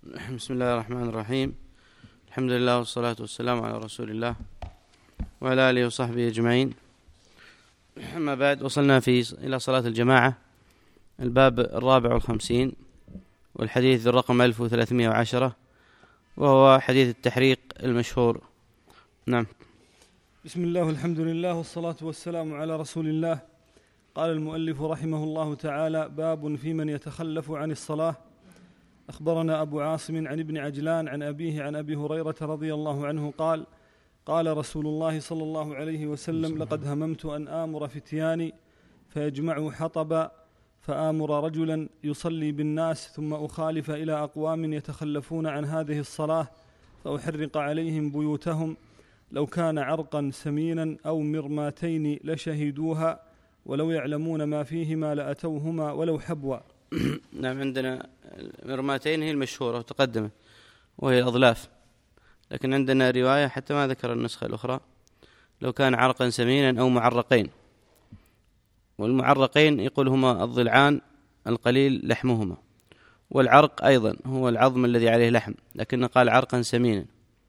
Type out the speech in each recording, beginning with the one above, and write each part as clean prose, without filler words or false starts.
بسم الله الرحمن الرحيم. الحمد لله والصلاة والسلام على رسول الله وعلى آله وصحبه أجمعين. أما بعد، وصلنا إلى صلاة الجماعة، الباب 54 والحديث ذو الرقم 1310، وهو حديث التحريق المشهور. نعم. بسم الله والحمد لله والصلاة والسلام على رسول الله. قال المؤلف رحمه الله تعالى: باب في من يتخلف عن الصلاة. أخبرنا أبو عاصم عن ابن عجلان عن أبيه عن أبي هريرة رضي الله عنه قال: قال رسول الله صلى الله عليه وسلم: لقد هممت أن آمر فتياني فيجمعوا حطبا فآمر رجلا يصلي بالناس ثم أخالف إلى أقوام يتخلفون عن هذه الصلاة فأحرق عليهم بيوتهم، لو كان عرقا سمينا أو مرماتين لشهدوها، ولو يعلمون ما فيهما لأتوهما ولو حبوا. نعم، عندنا المرماتين هي المشهورة وتقدمت، وهي الأضلاف، لكن عندنا رواية حتى ما ذكر النسخة الأخرى: لو كان عرقا سمينا أو معرقين. والمعرقين يقول هما الضلعان القليل لحمهما، والعرق أيضا هو العظم الذي عليه لحم، لكن قال عرقا سمينا.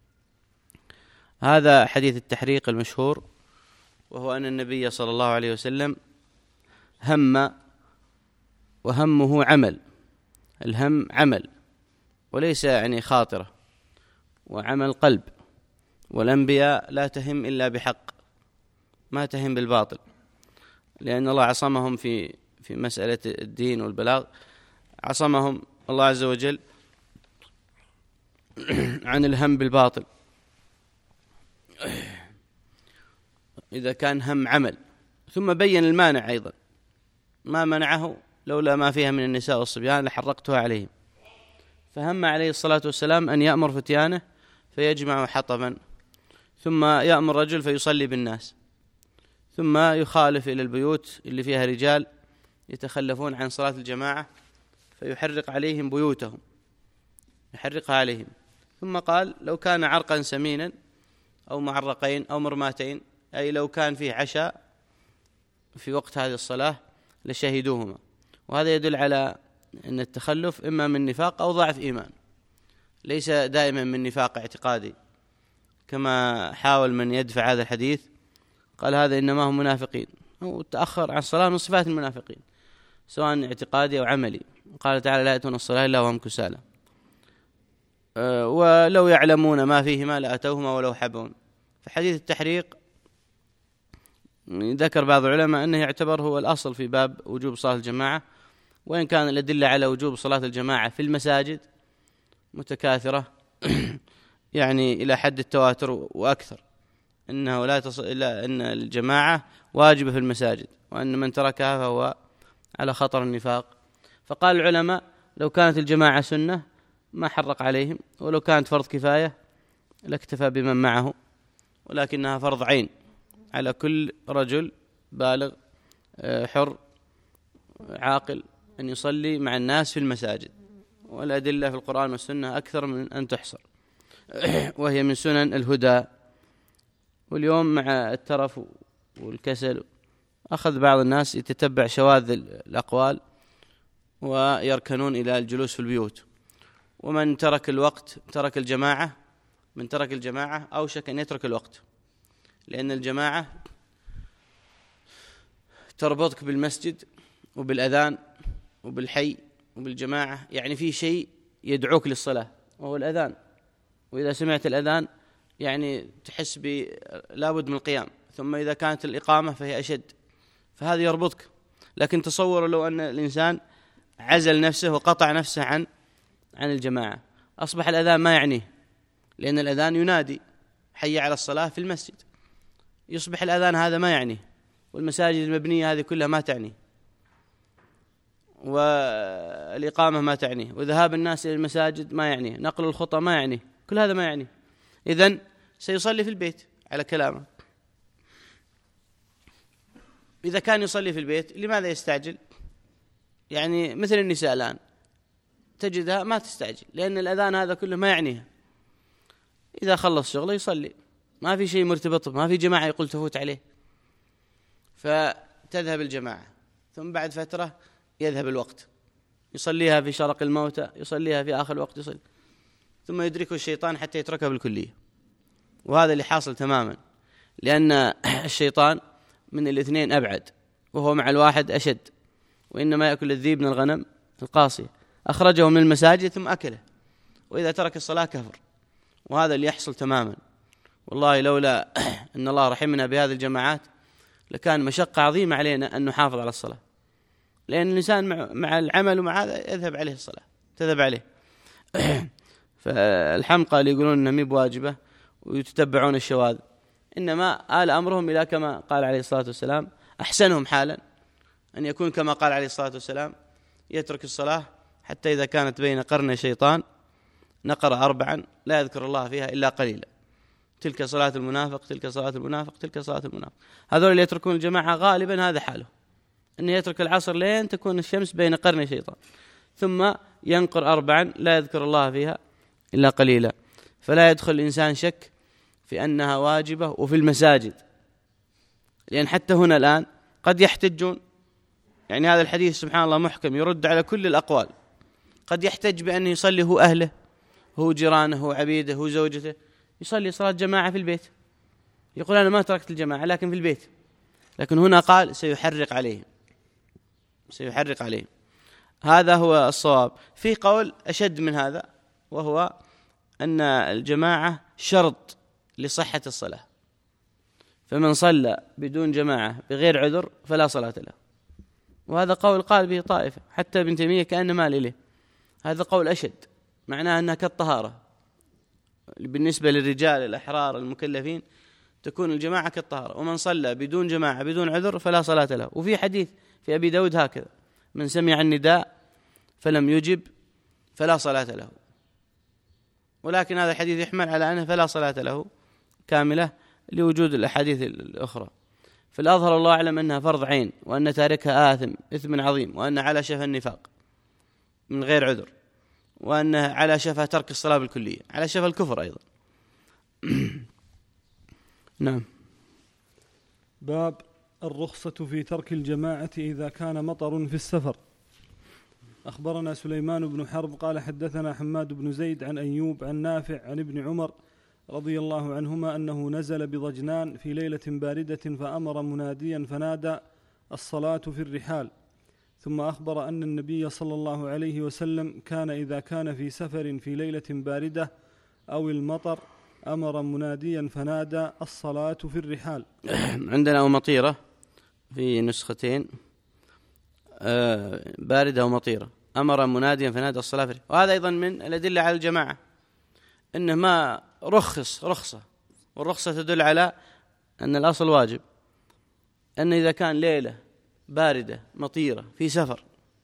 هذا حديث التحريق المشهور، وهو أن النبي صلى الله عليه وسلم هم، وهمه عمل. الهم عمل وليس يعني خاطرة، وعمل قلب. والأنبياء لا تهم إلا بحق، ما تهم بالباطل، لأن الله عصمهم في مسألة الدين والبلاغ، عصمهم الله عز وجل عن الهم بالباطل إذا كان هم عمل. ثم بين المانع أيضا، ما منعه لولا ما فيها من النساء والصبيان لحرقتها عليهم. فهم عليه الصلاة والسلام أن يأمر فتيانه فيجمع حطبا، ثم يأمر رجل فيصلي بالناس، ثم يخالف إلى البيوت اللي فيها رجال يتخلفون عن صلاة الجماعة فيحرق عليهم بيوتهم، يحرقها عليهم. ثم قال: لو كان عرقا سمينا أو معرقين أو مرماتين، أي لو كان فيه عشاء في وقت هذه الصلاة لشهدوهما. وهذا يدل على أن التخلف إما من نفاق أو ضعف إيمان، ليس دائما من نفاق اعتقادي كما حاول من يدفع هذا الحديث، قال هذا إنما هم منافقين، أو التأخر عن الصلاة من صفات المنافقين سواء اعتقادي أو عملي. قال تعالى: لا يأتون الصلاة إلا وهم كسالى. ولو يعلمون ما فيهما لأتوهما ولو حبون. فحديث التحريق ذكر بعض العلماء أنه يعتبر هو الأصل في باب وجوب صلاة الجماعة، وإن كان الأدلة على وجوب صلاة الجماعة في المساجد متكاثرة يعني إلى حد التواتر وأكثر، إنه لا تصل إلا أن الجماعة واجبة في المساجد، وأن من تركها فهو على خطر النفاق. فقال العلماء: لو كانت الجماعة سنة ما حرق عليهم، ولو كانت فرض كفاية لاكتفى بمن معه، ولكنها فرض عين على كل رجل بالغ حر عاقل أن يصلي مع الناس في المساجد. والأدلة في القرآن والسنة أكثر من أن تحصر، وهي من سنن الهدى. واليوم مع الترف والكسل أخذ بعض الناس يتتبع شواذ الأقوال ويركنون إلى الجلوس في البيوت. ومن ترك الوقت ترك الجماعة، من ترك الجماعة أوشك أن يترك الوقت، لأن الجماعة تربطك بالمسجد وبالأذان وبالحي وبالجماعة، يعني في شيء يدعوك للصلاة وهو الأذان. وإذا سمعت الأذان يعني تحس لابد من القيام، ثم إذا كانت الإقامة فهي أشد، فهذا يربطك. لكن تصوروا لو أن الإنسان عزل نفسه وقطع نفسه عن الجماعة، أصبح الأذان ما يعنيه، لأن الأذان ينادي حي على الصلاة في المسجد، يصبح الأذان هذا ما يعنيه، والمساجد المبنية هذه كلها ما تعنيه، والإقامة ما تعنيه، وذهاب الناس إلى المساجد ما يعنيه، نقل الخطى ما يعنيه، كل هذا ما يعنيه. إذن سيصلي في البيت على كلامه. إذا كان يصلي في البيت لماذا يستعجل؟ يعني مثل النساء الآن تجدها ما تستعجل، لأن الأذان هذا كله ما يعنيها. إذا خلص شغله يصلي، ما في شيء مرتبط، ما في جماعة يقول تفوت عليه، فتذهب الجماعة، ثم بعد فترة يذهب الوقت، يصليها في شرق الموتى، يصليها في آخر الوقت، يصلي. ثم يدركه الشيطان حتى يتركه بالكلية. وهذا اللي حاصل تماما، لأن الشيطان من الاثنين أبعد، وهو مع الواحد أشد، وإنما يأكل الذيب من الغنم القاصية. أخرجه من المساجد ثم أكله، وإذا ترك الصلاة كفر. وهذا اللي يحصل تماما. والله لولا أن الله رحمنا بهذه الجماعات لكان مشقة عظيمة علينا أن نحافظ على الصلاة، لأن الإنسان مع العمل ومع هذا يذهب عليه الصلاة، تذهب عليه. فالحمقى اللي يقولون أنها مي بواجبة ويتتبعون الشواذ، إنما آل أمرهم إلى كما قال عليه الصلاة والسلام: أحسنهم حالا أن يكون كما قال عليه الصلاة والسلام: يترك الصلاة حتى إذا كانت بين قرن شيطان نقر 4 لا يذكر الله فيها إلا قليلا. تلك صلاة المنافق، تلك صلاة المنافق، تلك صلاة المنافق. هذول اللي يتركون الجماعة غالبا هذا حاله، أنه يترك العصر لين تكون الشمس بين قرن شيطان، ثم ينقر 4 لا يذكر الله فيها إلا قليلا. فلا يدخل الإنسان شك في أنها واجبة. وفي المساجد، لأن حتى هنا الآن قد يحتجون، يعني هذا الحديث سبحان الله محكم يرد على كل الأقوال. قد يحتج بأن يصلي هو أهله، هو جيرانه، هو عبيده، هو زوجته، يصلي صلاة جماعة في البيت، يقول أنا ما تركت الجماعة لكن في البيت. لكن هنا قال سيحرق عليهم، سيحرق عليهم. هذا هو الصواب. في قول أشد من هذا، وهو أن الجماعة شرط لصحة الصلاة، فمن صلى بدون جماعة بغير عذر فلا صلاة له. وهذا قول قال به طائفة، حتى ابن تيمية كأن مال إليه. هذا قول أشد، معناه أنها كالطهارة بالنسبة للرجال الأحرار المكلفين، تكون الجماعة كالطهارة، ومن صلى بدون جماعة بدون عذر فلا صلاة له. وفي حديث في أبي داود هكذا: من سمع النداء فلم يجب فلا صلاة له. ولكن هذا الحديث يحمل على أنه فلا صلاة له كاملة لوجود الأحاديث الأخرى. فالأظهر الله أعلم أنها فرض عين، وأن تاركها آثم إثم عظيم، وأن على شفا النفاق من غير عذر، وأن على شفا ترك الصلاة بالكلية، على شفا الكفر أيضا. نعم. باب الرخصة في ترك الجماعة إذا كان مطر في السفر. أخبرنا سليمان بن حرب قال حدثنا حماد بن زيد عن أيوب عن نافع عن ابن عمر رضي الله عنهما أنه نزل بضجنان في ليلة باردة فأمر مناديا فنادى: الصلاة في الرحال. ثم أخبر أن النبي صلى الله عليه وسلم كان إذا كان في سفر في ليلة باردة أو المطر أمر مناديا فنادى: الصلاة في الرحال. عندنا ومطيرة في نسختين، باردة ومطيرة، أمر مناديا فنادى: الصلاة في الرحال. وهذا أيضا من الأدلة على الجماعة، إنه ما رخص رخصة، والرخصة تدل على أن الأصل واجب، أن إذا كان ليلة باردة مطيرة في سفر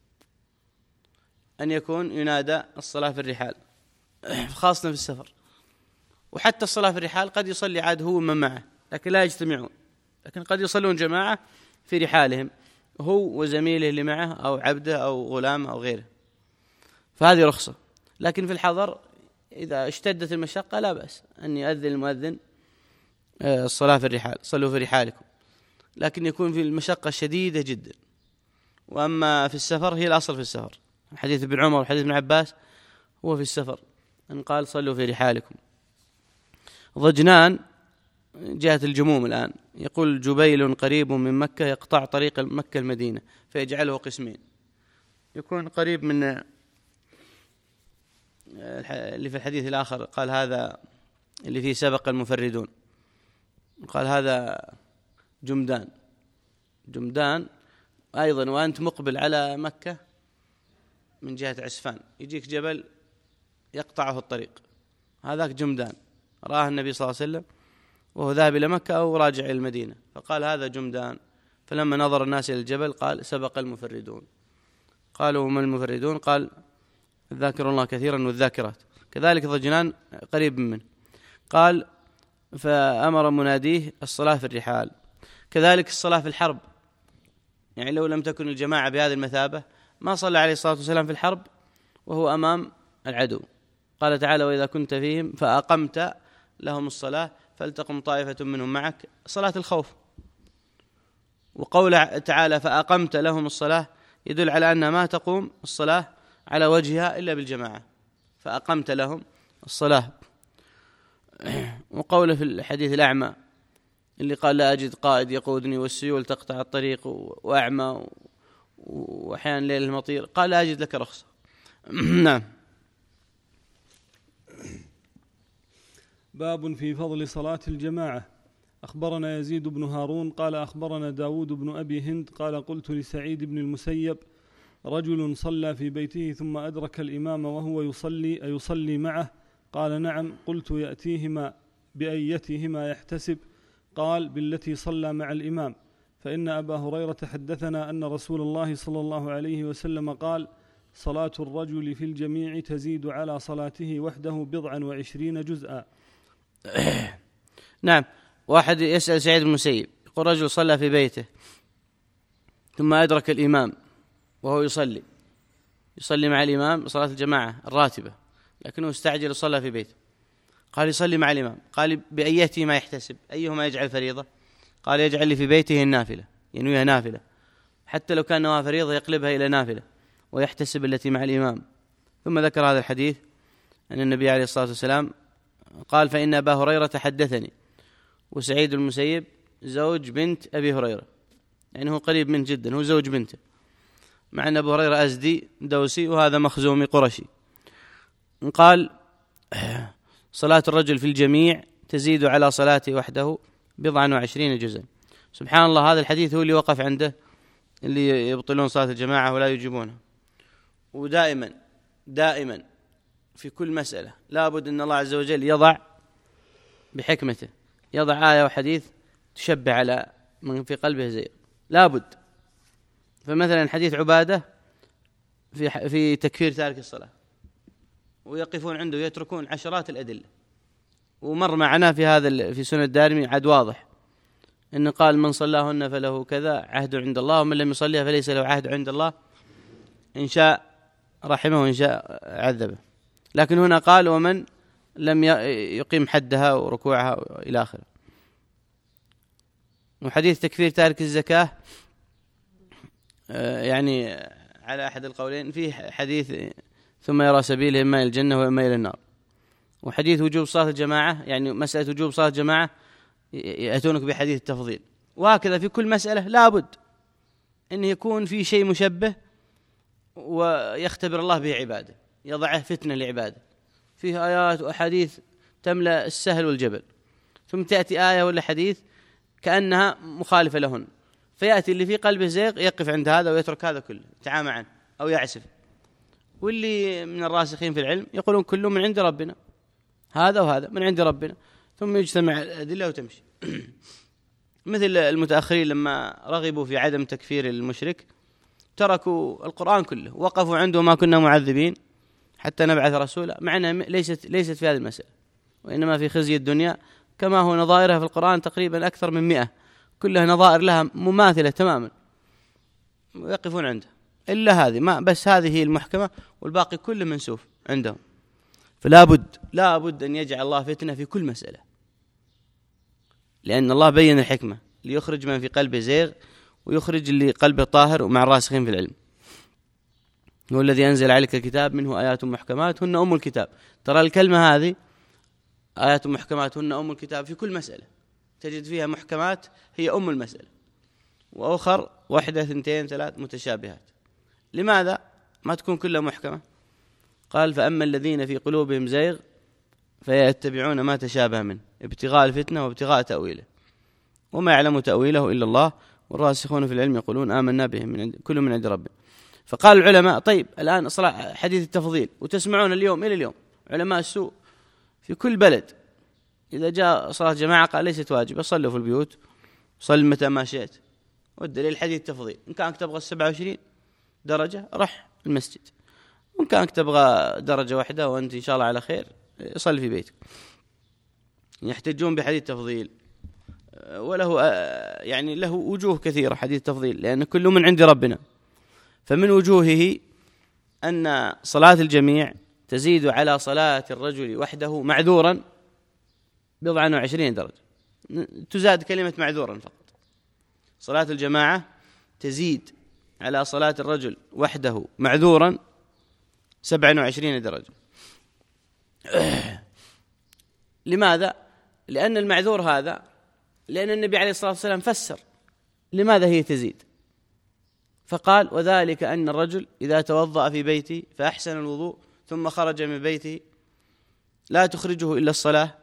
أن يكون ينادى الصلاة في الرحال، خاصة في السفر. وحتى الصلاة في الرحال قد يصلي عاد هو من معه، لكن لا يجتمعون، لكن قد يصلون جماعة في رحالهم، هو وزميله اللي معه أو عبده أو غلام أو غيره، فهذه رخصة. لكن في الحضر إذا اشتدت المشقة لا بأس أن يؤذن المؤذن: الصلاة في الرحال، صلوا في رحالكم. لكن يكون في المشقة شديدة جدا. وأما في السفر هي الأصل في السفر، حديث ابن عمر وحديث ابن عباس هو في السفر أن قال: صلوا في رحالكم. ضجنان جهة الجموم الآن، يقول: جبيل قريب من مكة يقطع طريق مكة المدينة فيجعله قسمين. يكون قريب من اللي في الحديث الآخر، قال هذا اللي فيه سبق المفردون، قال هذا جمدان أيضا، وأنت مقبل على مكة من جهة عسفان، يجيك جبل يقطعه الطريق، هذاك جمدان. رآه النبي صلى الله عليه وسلم وهو ذاهب إلى مكة أو راجع إلى المدينة، فقال هذا جمدان. فلما نظر الناس إلى الجبل قال: سبق المفردون. قالوا: وما المفردون؟ قال: الذاكر الله كثيرا والذاكرات. كذلك ضجنان قريب منه. قال: فأمر مناديه: الصلاة في الرحال. كذلك الصلاة في الحرب، يعني لو لم تكن الجماعة بهذه المثابة ما صلى عليه الصلاة والسلام في الحرب وهو أمام العدو. قال تعالى: وإذا كنت فيهم فأقمت لهم الصلاة فلتقم طائفة منهم معك، صلاة الخوف. وقول تعالى: فأقمت لهم الصلاة يدل على أن ما تقوم الصلاة على وجهها إلا بالجماعة. فأقمت لهم الصلاة. وقوله في الحديث الأعمى اللي قال لا أجد قائد يقودني والسيول تقطع الطريق وأعمى وأحيانا ليل المطير، قال لا أجد لك رخصة. نعم. باب في فضل صلاة الجماعة. أخبرنا يزيد بن هارون قال أخبرنا داود بن أبي هند قال قلت لسعيد بن المسيب رجل صلى في بيته ثم أدرك الإمام وهو يصلي أيصلي معه؟ قال نعم. قلت يأتيهما بأيتهما يحتسب؟ قال بالتي صلى مع الإمام، فإن أبا هريرة حدثنا أن رسول الله صلى الله عليه وسلم قال صلاة الرجل في الجميع تزيد على صلاته وحده 20 جزءا. نعم. واحد يسأل سعيد بن المسيب يقول رجل صلى في بيته ثم أدرك الإمام وهو يصلي مع الإمام صلاة الجماعة الراتبة، لكنه استعجل وصلى في بيته. قال يصلي مع الإمام، قال بأيتهما يحتسب؟ أيهما يجعل فريضة؟ قال يجعل لي في بيته النافلة، ينويها نافلة، حتى لو كان نواها فريضة يقلبها إلى نافلة ويحتسب التي مع الإمام. ثم ذكر هذا الحديث أن النبي عليه الصلاة والسلام قال فإن أبا هريرة حدثني، وسعيد المسيب زوج بنت أبي هريرة، يعني هو قريب من جدا، هو زوج بنته، مع أن أبو هريرة أزدي دوسي وهذا مخزومي قرشي. قال صلاة الرجل في الجميع تزيد على صلاته وحده 20 جزءا. سبحان الله، هذا الحديث هو اللي وقف عنده اللي يبطلون صلاة الجماعة ولا يجيبونها. ودائما في كل مسألة لابد أن الله عز وجل يضع بحكمته، يضع آية وحديث تشبه على من في قلبه زيغ، لابد. فمثلا حديث عبادة في تكفير تارك الصلاة، ويقفون عنده ويتركون عشرات الأدلة. ومر معنا في هذا في سنة الدارمي عد واضح إن قال من صلاهن فله كذا عهد عند الله، ومن لم يصليها فليس له عهد عند الله، إن شاء رحمه وإن شاء عذبه. لكن هنا قال ومن لم يقيم حدها وركوعها إلى آخره. وحديث تكفير تارك الزكاة يعني على أحد القولين، فيه حديث ثم يرى سبيله إما إلى الجنة وإما إلى النار. وحديث وجوب صلاة الجماعة، يعني مسألة وجوب صلاة الجماعة يأتونك بحديث التفضيل. وهكذا في كل مسألة لابد أن يكون في شيء مشبه ويختبر الله به عباده، يضعه فتنة لعباده. فيه آيات وأحاديث تملأ السهل والجبل، ثم تأتي آية ولا حديث كأنها مخالفة لهن، فيأتي اللي في قلبه زيغ يقف عند هذا ويترك هذا كله، يتعامى عنه أو يعسف. واللي من الراسخين في العلم يقولون كله من عند ربنا، هذا وهذا من عند ربنا، ثم يجتمع الأدلة وتمشي. مثل المتأخرين لما رغبوا في عدم تكفير المشرك تركوا القرآن كله، وقفوا عنده ما كنا معذبين حتى نبعث رسولا، مع أنها ليست في هذه المسألة، وإنما في خزي الدنيا، كما هو نظائرها في القرآن تقريبا أكثر من 100، كلها نظائر لها مماثلة تماما، ويقفون عنده إلا هذه، ما بس هذه هي المحكمة والباقي كله منسوف عندهم. فلا بد أن يجعل الله فتنة في كل مسألة، لأن الله بين الحكمة ليخرج من في قلبه زيغ ويخرج اللي قلبه طاهر ومع الراسخين في العلم. هو الذي أنزل عليك الكتاب منه آيات محكمات هن أم الكتاب. ترى الكلمة هذه آيات محكمات هن أم الكتاب في كل مسألة تجد فيها محكمات هي أم المسألة، وأخر 1 2 3 متشابهات. لماذا ما تكون كلها محكمة؟ قال فأما الذين في قلوبهم زيغ فيتبعون ما تشابه منه ابتغاء الفتنة وابتغاء تأويله وما يعلم تأويله إلا الله والراسخون في العلم يقولون آمنا به كل من عند ربنا. فقال العلماء طيب الآن صلاة حديث التفضيل، وتسمعون اليوم إلى اليوم علماء السوء في كل بلد إذا جاء صلاة جماعة قال ليست واجبة، صلوا في البيوت، صل متى ما شئت. والدليل حديث التفضيل، إن كانك تبغى 27 درجة رح المسجد، وإن كانك تبغى درجة واحدة وأنت إن شاء الله على خير صل في بيتك. يحتجون بحديث التفضيل، وله يعني له وجوه كثيرة حديث التفضيل، لأن كله من عند ربنا. فمن وجوهه أن صلاة الجميع تزيد على صلاة الرجل وحده معذورا 20 درجة، تزاد كلمة معذورا فقط. صلاة الجماعة تزيد على صلاة الرجل وحده معذورا 27 درجة. لماذا؟ لأن المعذور هذا، لأن النبي عليه الصلاة والسلام فسر لماذا هي تزيد، فقال: وذلك أن الرجل إذا توضأ في بيته فأحسن الوضوء ثم خرج من بيته لا تخرجه إلا الصلاة،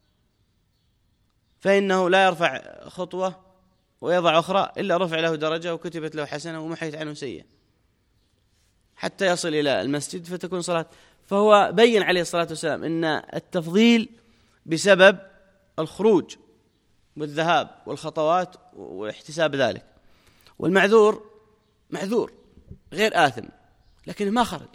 فإنه لا يرفع خطوة ويضع أخرى إلا رفع له درجة وكتبت له حسنة ومحيت عنه سيئة حتى يصل إلى المسجد فتكون صلاة. فهو بين عليه الصلاة والسلام أن التفضيل بسبب الخروج والذهاب والخطوات واحتساب ذلك، والمعذور معذور غير آثم لكنه ما خرج،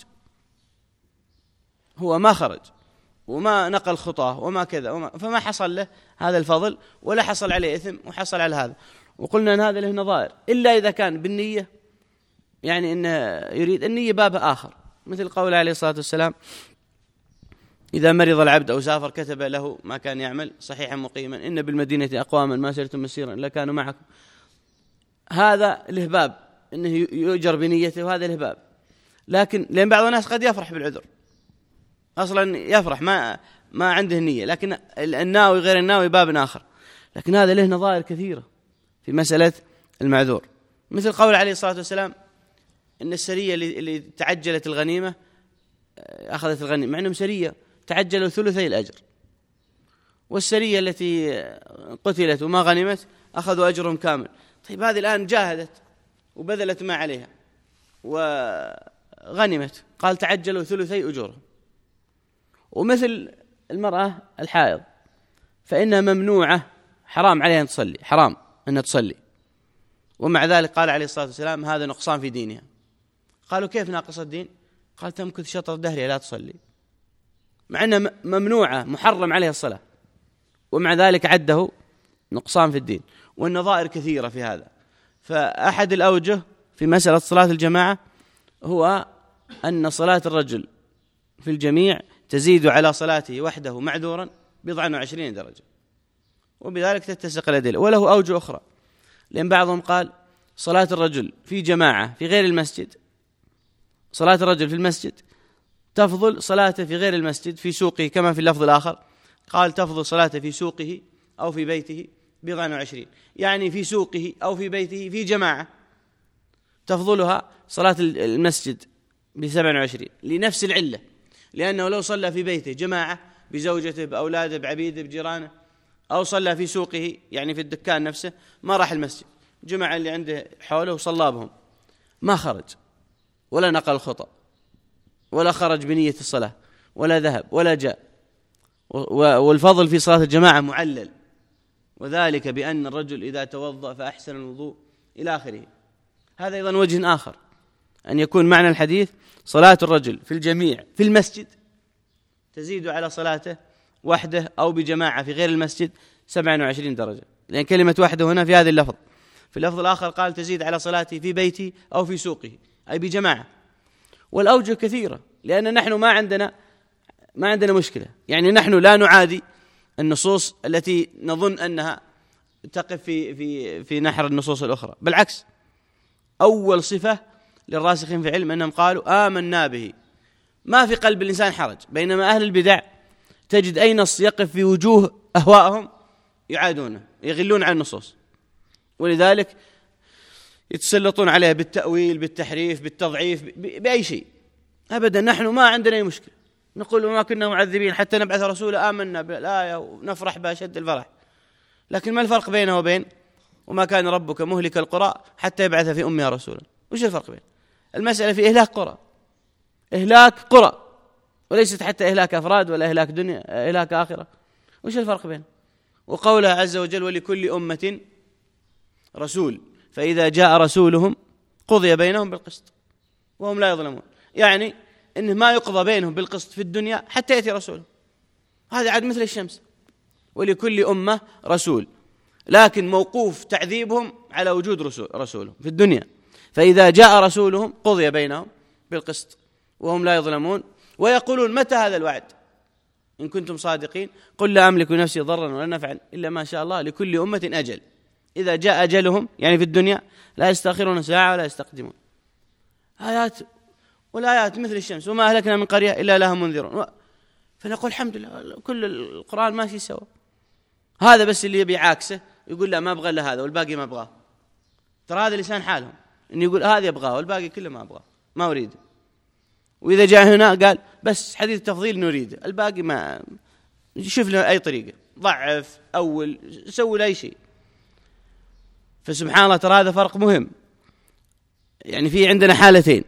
هو ما خرج وما نقل خطاه وما كذا فما حصل له هذا الفضل ولا حصل عليه إثم وحصل على هذا. وقلنا أن هذا له نظائر إلا إذا كان بالنية، يعني إنه يريد النية باب آخر، مثل قول عليه الصلاة والسلام: إذا مرض العبد أو سافر كتب له ما كان يعمل صحيحا مقيما، إن بالمدينة أقواما ما سرتم مسيرا إلا كانوا معكم. هذا له باب إنه يؤجر بنيته، وهذا له باب. لكن لأن بعض الناس قد يفرح بالعذر، أصلا يفرح ما عنده نية، لكن الناوي غير الناوي باب آخر. لكن هذا له نظائر كثيرة في مسألة المعذور، مثل قول عليه الصلاة والسلام إن السرية اللي تعجلت الغنيمة أخذت الغنيمة، مع أنهم سرية تعجلوا ثلثي الأجر، والسرية التي قتلت وما غنمت أخذوا أجرهم كامل. طيب هذه الآن جاهدت وبذلت ما عليها وغنمت، قال تعجلوا ثلثي أجورهم. ومثل المرأة الحائض فإنها ممنوعة، حرام عليها أن تصلي، حرام أن تصلي، ومع ذلك قال عليه الصلاة والسلام هذا نقصان في دينها. قالوا كيف ناقص الدين؟ قال تمكث شطر دهرها لا تصلي، مع أنها ممنوعة محرم عليها الصلاة، ومع ذلك عده نقصان في الدين. والنظائر كثيرة في هذا. فأحد الأوجه في مسألة صلاة الجماعة هو أن صلاة الرجل في الجميع تزيد على صلاته وحده معذورا 24 درجة، وبذلك تتسق الأدلة. وله أوجه أخرى، لأن بعضهم قال صلاة الرجل في جماعة في غير المسجد، صلاة الرجل في المسجد تفضل صلاته في غير المسجد في سوقه، كما في اللفظ الآخر قال تفضل صلاته في سوقه أو في بيته 24، يعني في سوقه أو في بيته في جماعة تفضلها صلاة المسجد 27 لنفس العلة، لأنه لو صلى في بيته جماعة بزوجته بأولاده بعبيده بجيرانه، أو صلى في سوقه يعني في الدكان نفسه، ما راح المسجد، جمع اللي عنده حوله وصلى بهم، ما خرج ولا نقل الخطأ ولا خرج بنية الصلاة ولا ذهب ولا جاء. والفضل في صلاة الجماعة معلل، وذلك بأن الرجل إذا توضأ فأحسن الوضوء إلى آخره. هذا أيضا وجه آخر أن يكون معنى الحديث صلاة الرجل في الجميع في المسجد تزيد على صلاته وحده أو بجماعة في غير المسجد 27 درجة، لأن كلمة وحده هنا في هذا اللفظ. في اللفظ الآخر قال تزيد على صلاته في بيته أو في سوقه أي بجماعة. والأوجه كثيرة، لأن نحن ما عندنا مشكلة، يعني نحن لا نعادي النصوص التي نظن أنها تقف في نحر النصوص الأخرى، بالعكس أول صفة للراسخين في العلم أنهم قالوا آمنا به، ما في قلب الإنسان حرج. بينما أهل البدع تجد أي نص يقف في وجوه أهوائهم يعادونه يغلون عن النصوص، ولذلك يتسلطون عليه بالتأويل بالتحريف بالتضعيف بأي شيء. أبدا نحن ما عندنا أي مشكلة، نقول وما كنا معذبين حتى نبعث رسولا آمنا بالآية ونفرح بأشد الفرح. لكن ما الفرق بينه وبين وما كان ربك مهلك القرى حتى يبعث في أمها رسولا؟ وش الفرق بين المسألة؟ في إهلاك قرى وليست حتى إهلاك أفراد ولا إهلاك دنيا، إهلاك آخرة. وش الفرق بين وقوله عز وجل ولكل أمة رسول فإذا جاء رسولهم قضي بينهم بالقسط وهم لا يظلمون، يعني إنه ما يقضى بينهم بالقسط في الدنيا حتى يأتي رسول. هذا عاد مثل الشمس، ولكل أمة رسول، لكن موقوف تعذيبهم على وجود رسولهم في الدنيا. فإذا جاء رسولهم قضي بينهم بالقسط وهم لا يظلمون. ويقولون متى هذا الوعد إن كنتم صادقين؟ قل لا أملك نفسي ضرا ولا نفعا إلا ما شاء الله لكل أمة أجل إذا جاء أجلهم يعني في الدنيا لا يستأخرون ساعة ولا يستقدمون. آيات والآيات مثل الشمس وما أهلكنا من قرية إلا لها منذرون. فنقول الحمد لله كل القرآن ماشي سوا. هذا بس اللي يبي عاكسه يقول لا ما أبغى إلا هذا والباقي ما أبغاه. ترى هذا لسان حالهم، إنه يقول هذا يبغاه والباقي كله ما أبغاه، ما أريده. وإذا جاء هنا قال بس حديث تفضيل نريده، الباقي ما، شوف له أي طريقة، ضعف أول سوي له أي شيء. فسبحان الله ترى هذا فرق مهم. يعني في عندنا حالتين،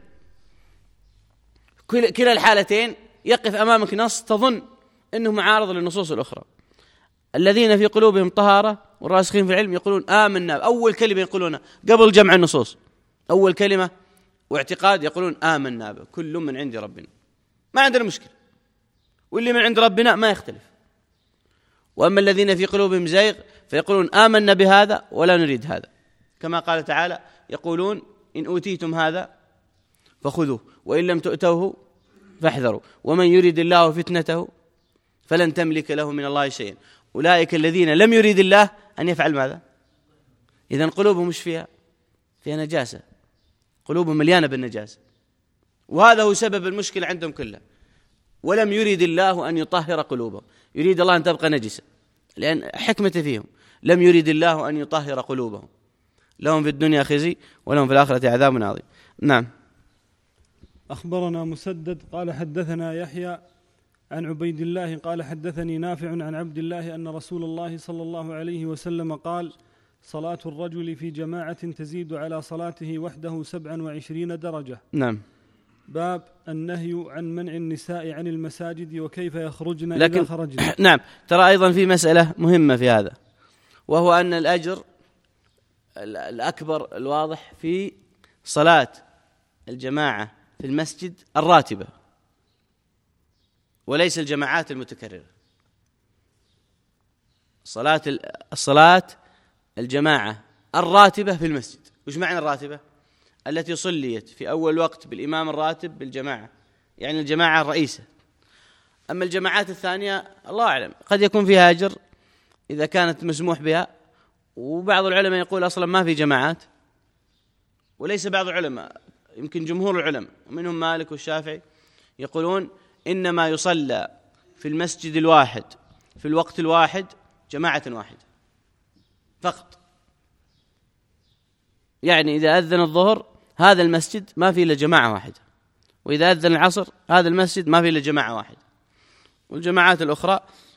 كلا الحالتين يقف أمامك نص تظن أنه معارض للنصوص الأخرى. الذين في قلوبهم طهارة والراسخين في العلم يقولون آمنا، أول كلمة يقولونها قبل جمع النصوص، أول كلمة واعتقاد يقولون آمنا به كل من عند ربنا، ما عندنا مشكلة، واللي من عند ربنا ما يختلف. وأما الذين في قلوبهم زيغ فيقولون آمنا بهذا ولا نريد هذا، كما قال تعالى يقولون إن أوتيتم هذا فخذوه وإن لم تؤتوه فاحذروا ومن يريد الله فتنته فلن تملك له من الله شيئا أولئك الذين لم يريد الله أن يفعل ماذا؟ إذن قلوبهم مش فيها نجاسة، قلوبهم مليانة بالنجاسة، وهذا هو سبب المشكلة عندهم كلها. ولم يريد الله أن يطهر قلوبهم، يريد الله أن تبقى نجسة، لأن حكمة فيهم. لم يريد الله أن يطهر قلوبهم، لهم في الدنيا خزي ولهم في الآخرة عذاب عظيم. نعم. أخبرنا مسدد قال حدثنا يحيى عن عبيد الله قال حدثني نافع عن عبد الله أن رسول الله صلى الله عليه وسلم قال صلاة الرجل في جماعة تزيد على صلاته وحده 27 درجة. نعم. باب النهي عن منع النساء عن المساجد وكيف يخرجن إذا خرجن. نعم. ترى أيضا في مسألة مهمة في هذا، وهو أن الأجر الأكبر الواضح في صلاة الجماعة في المسجد الراتبة وليس الجماعات المتكررة. الصلاة الجماعة الراتبة في المسجد. وش معنى الراتبة؟ التي صليت في أول وقت بالإمام الراتب بالجماعة، يعني الجماعة الرئيسة. أما الجماعات الثانية الله أعلم قد يكون فيها أجر إذا كانت مسموح بها، وبعض العلماء يقول أصلا ما في جماعات، وليس بعض العلماء، يمكن جمهور العلماء منهم مالك والشافعي يقولون إنما يصلى في المسجد الواحد في الوقت الواحد جماعة واحدة فقط. يعني إذا أذن الظهر هذا المسجد ما فيه إلا جماعة واحدة، وإذا أذن العصر هذا المسجد ما فيه إلا جماعة واحدة. والجماعات الأخرى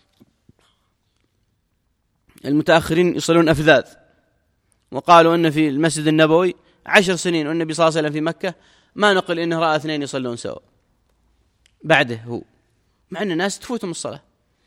المتأخرين يصلون أفذاذ، وقالوا أن في المسجد النبوي 10 سنين والنبي صلى الله عليه وسلم في مكة ما نقل إنه رأى 2 يصلون سوا بعده هو، مع أن الناس تفوتهم الصلاة.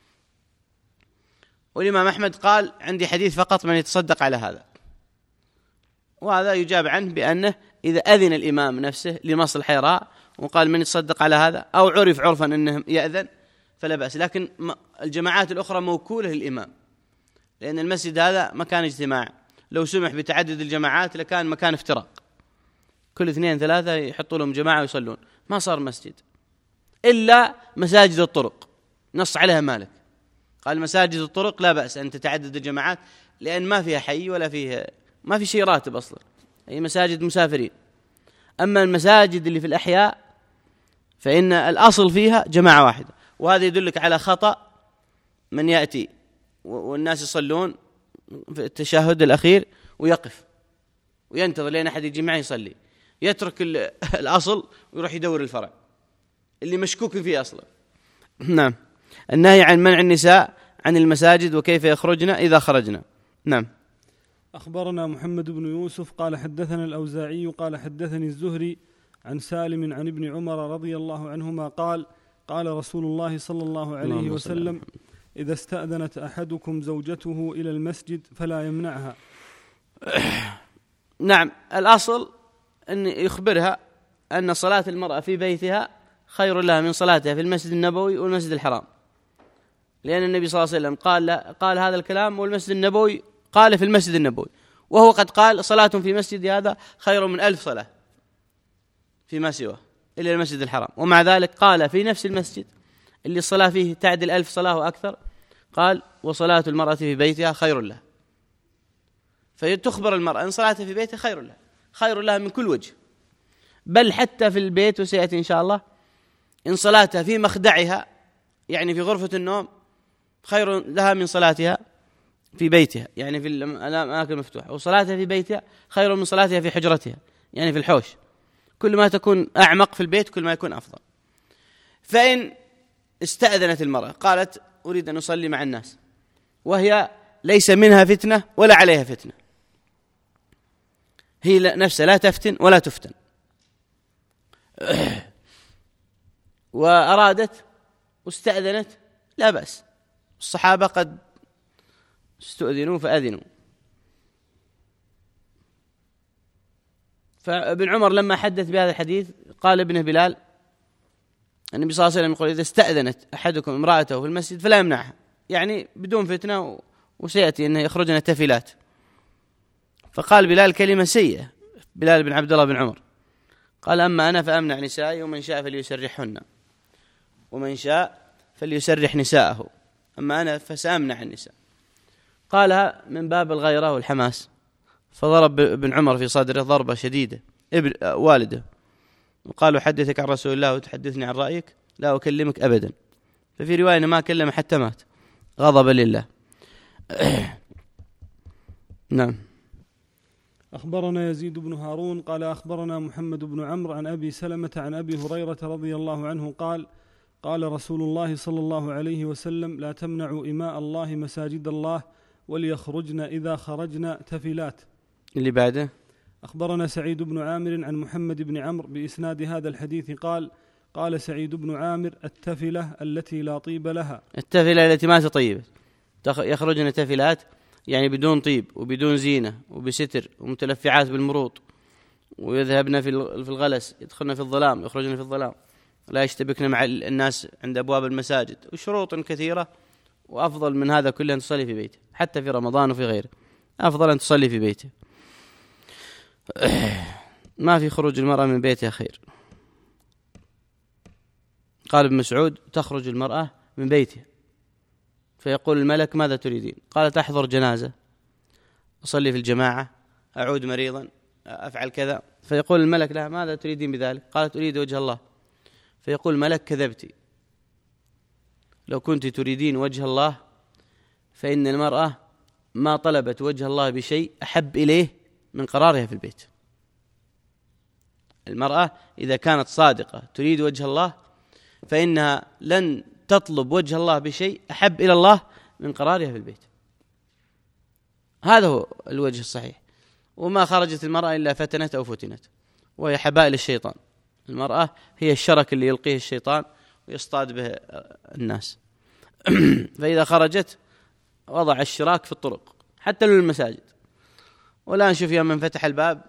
والإمام أحمد قال عندي حديث فقط من يتصدق على هذا، وهذا يجاب عنه بأنه إذا أذن الإمام نفسه لمصلحة يراء وقال من يتصدق على هذا أو عرف عرفا أنه يأذن فلا بأس. لكن الجماعات الأخرى موكولة للإمام، لأن المسجد هذا مكان اجتماع، لو سمح بتعدد الجماعات لكان مكان افتراق، كل 2 3 يحطوا لهم جماعة ويصلون، ما صار مسجد. إلا مساجد الطرق نص عليها مالك، قال مساجد الطرق لا بأس أن تتعدد الجماعات، لأن ما فيها حي ولا فيها ما في شيء راتب أصلا، هي مساجد مسافرين. أما المساجد اللي في الأحياء فإن الأصل فيها جماعة واحدة. وهذا يدلك على خطأ من يأتي والناس يصلون في التشهد الأخير ويقف وينتظر لين أحد يجي معه يصلي، يترك الأصل ويروح يدور الفرع اللي مشكوك فيه أصلا. نعم. النهي عن منع النساء عن المساجد وكيف يخرجن إذا خرجنا. نعم. أخبرنا محمد بن يوسف قال حدثنا الأوزاعي قال حدثني الزهري عن سالم عن ابن عمر رضي الله عنهما قال قال رسول الله صلى الله عليه وسلم إذا استأذنت أحدكم زوجته إلى المسجد فلا يمنعها. نعم. الأصل أن يخبرها أن صلاة المرأة في بيتها خير لها من صلاتها في المسجد النبوي والمسجد الحرام، لأن النبي صلى الله عليه وسلم قال هذا الكلام والمسجد النبوي قال في المسجد النبوي، وهو قد قال صلاة في مسجد هذا خير من 1000 صلاة فيما سواه إلا المسجد الحرام. ومع ذلك قال في نفس المسجد اللي الصلاة فيه تعدل 1000 صلاة وأكثر قال وصلاة المرأة في بيتها خير لها. فتخبر المرأة أن صلاتها في بيتها خير لها من كل وجه، بل حتى في البيت، وسيأتي إن شاء الله، إن صلاتها في مخدعها يعني في غرفة النوم خير لها من صلاتها في بيتها، يعني في الأماكن المفتوحة، وصلاتها في بيتها خير من صلاتها في حجرتها، يعني في الحوش. كل ما تكون أعمق في البيت كل ما يكون أفضل. فإن استأذنت المرأة قالت أريد أن أصلي مع الناس وهي ليس منها فتنة ولا عليها فتنة، هي نفسها لا تفتن ولا تفتن، وأرادت واستأذنت لا بأس، الصحابة قد استؤذنوا فأذنوا. فابن عمر لما حدث بهذا الحديث قال ابنه بلال النبي صلى الله عليه وسلم يقول إذا استأذنت أحدكم امرأته في المسجد فلا يمنعها، يعني بدون فتنة، وسيأتي أنه يخرجن تفلات. فقال بلال كلمة سيئة، بلال بن عبد الله بن عمر قال أما أنا فأمنع نسائي ومن شاء فليسرحهن ومن شاء فليسرح نساءه، أما أنا فسأمنع النساء. قالها من باب الغيرة والحماس، فضرب ابن عمر في صدره ضربة شديدة والده، وقالوا حدثك عن رسول الله وتحدثني عن رأيك، لا أكلمك أبدا. ففي رواية ما كلم حتى مات غضبا لله. نعم. أخبرنا يزيد بن هارون قال أخبرنا محمد بن عمرو عن أبي سلمة عن أبي هريرة رضي الله عنه قال قال رسول الله صلى الله عليه وسلم لا تمنعوا إماء الله مساجد الله وليخرجن إذا خرجن تفلات. اللي بعده أخبرنا سعيد بن عامر عن محمد بن عمرو بإسناد هذا الحديث قال قال سعيد بن عامر التفلة التي لا طيب لها، التفلة التي ما تطيب، يخرجن تفلات يعني بدون طيب وبدون زينة وبستر ومتلفعات بالمروط، ويذهبن في الغلس، يدخلن في الظلام يخرجن في الظلام، لا يشتبكن مع الناس عند أبواب المساجد، وشروط كثيرة. وأفضل من هذا كله أن تصلي في بيته، حتى في رمضان وفي غيره أفضل أن تصلي في بيته. ما في خروج المرأة من بيتها خير. قال ابن مسعود تخرج المرأة من بيتها فيقول الملك ماذا تريدين؟ قالت أحضر جنازة، أصلي في الجماعة، أعود مريضا، أفعل كذا. فيقول الملك لها ماذا تريدين بذلك؟ قالت أريد وجه الله. فيقول الملك كذبتي، لو كنت تريدين وجه الله فإن المرأة ما طلبت وجه الله بشيء أحب إليه من قرارها في البيت. المرأة إذا كانت صادقة تريد وجه الله فإنها لن تطلب وجه الله بشيء أحب إلى الله من قرارها في البيت. هذا هو الوجه الصحيح. وما خرجت المرأة إلا فتنت أو فتنت، وهي حبائل الشيطان. المرأة هي الشرك اللي يلقيه الشيطان ويصطاد به الناس. فإذا خرجت وضع الشراك في الطرق حتى للمساجد. ولا نشوف يوم من فتح الباب،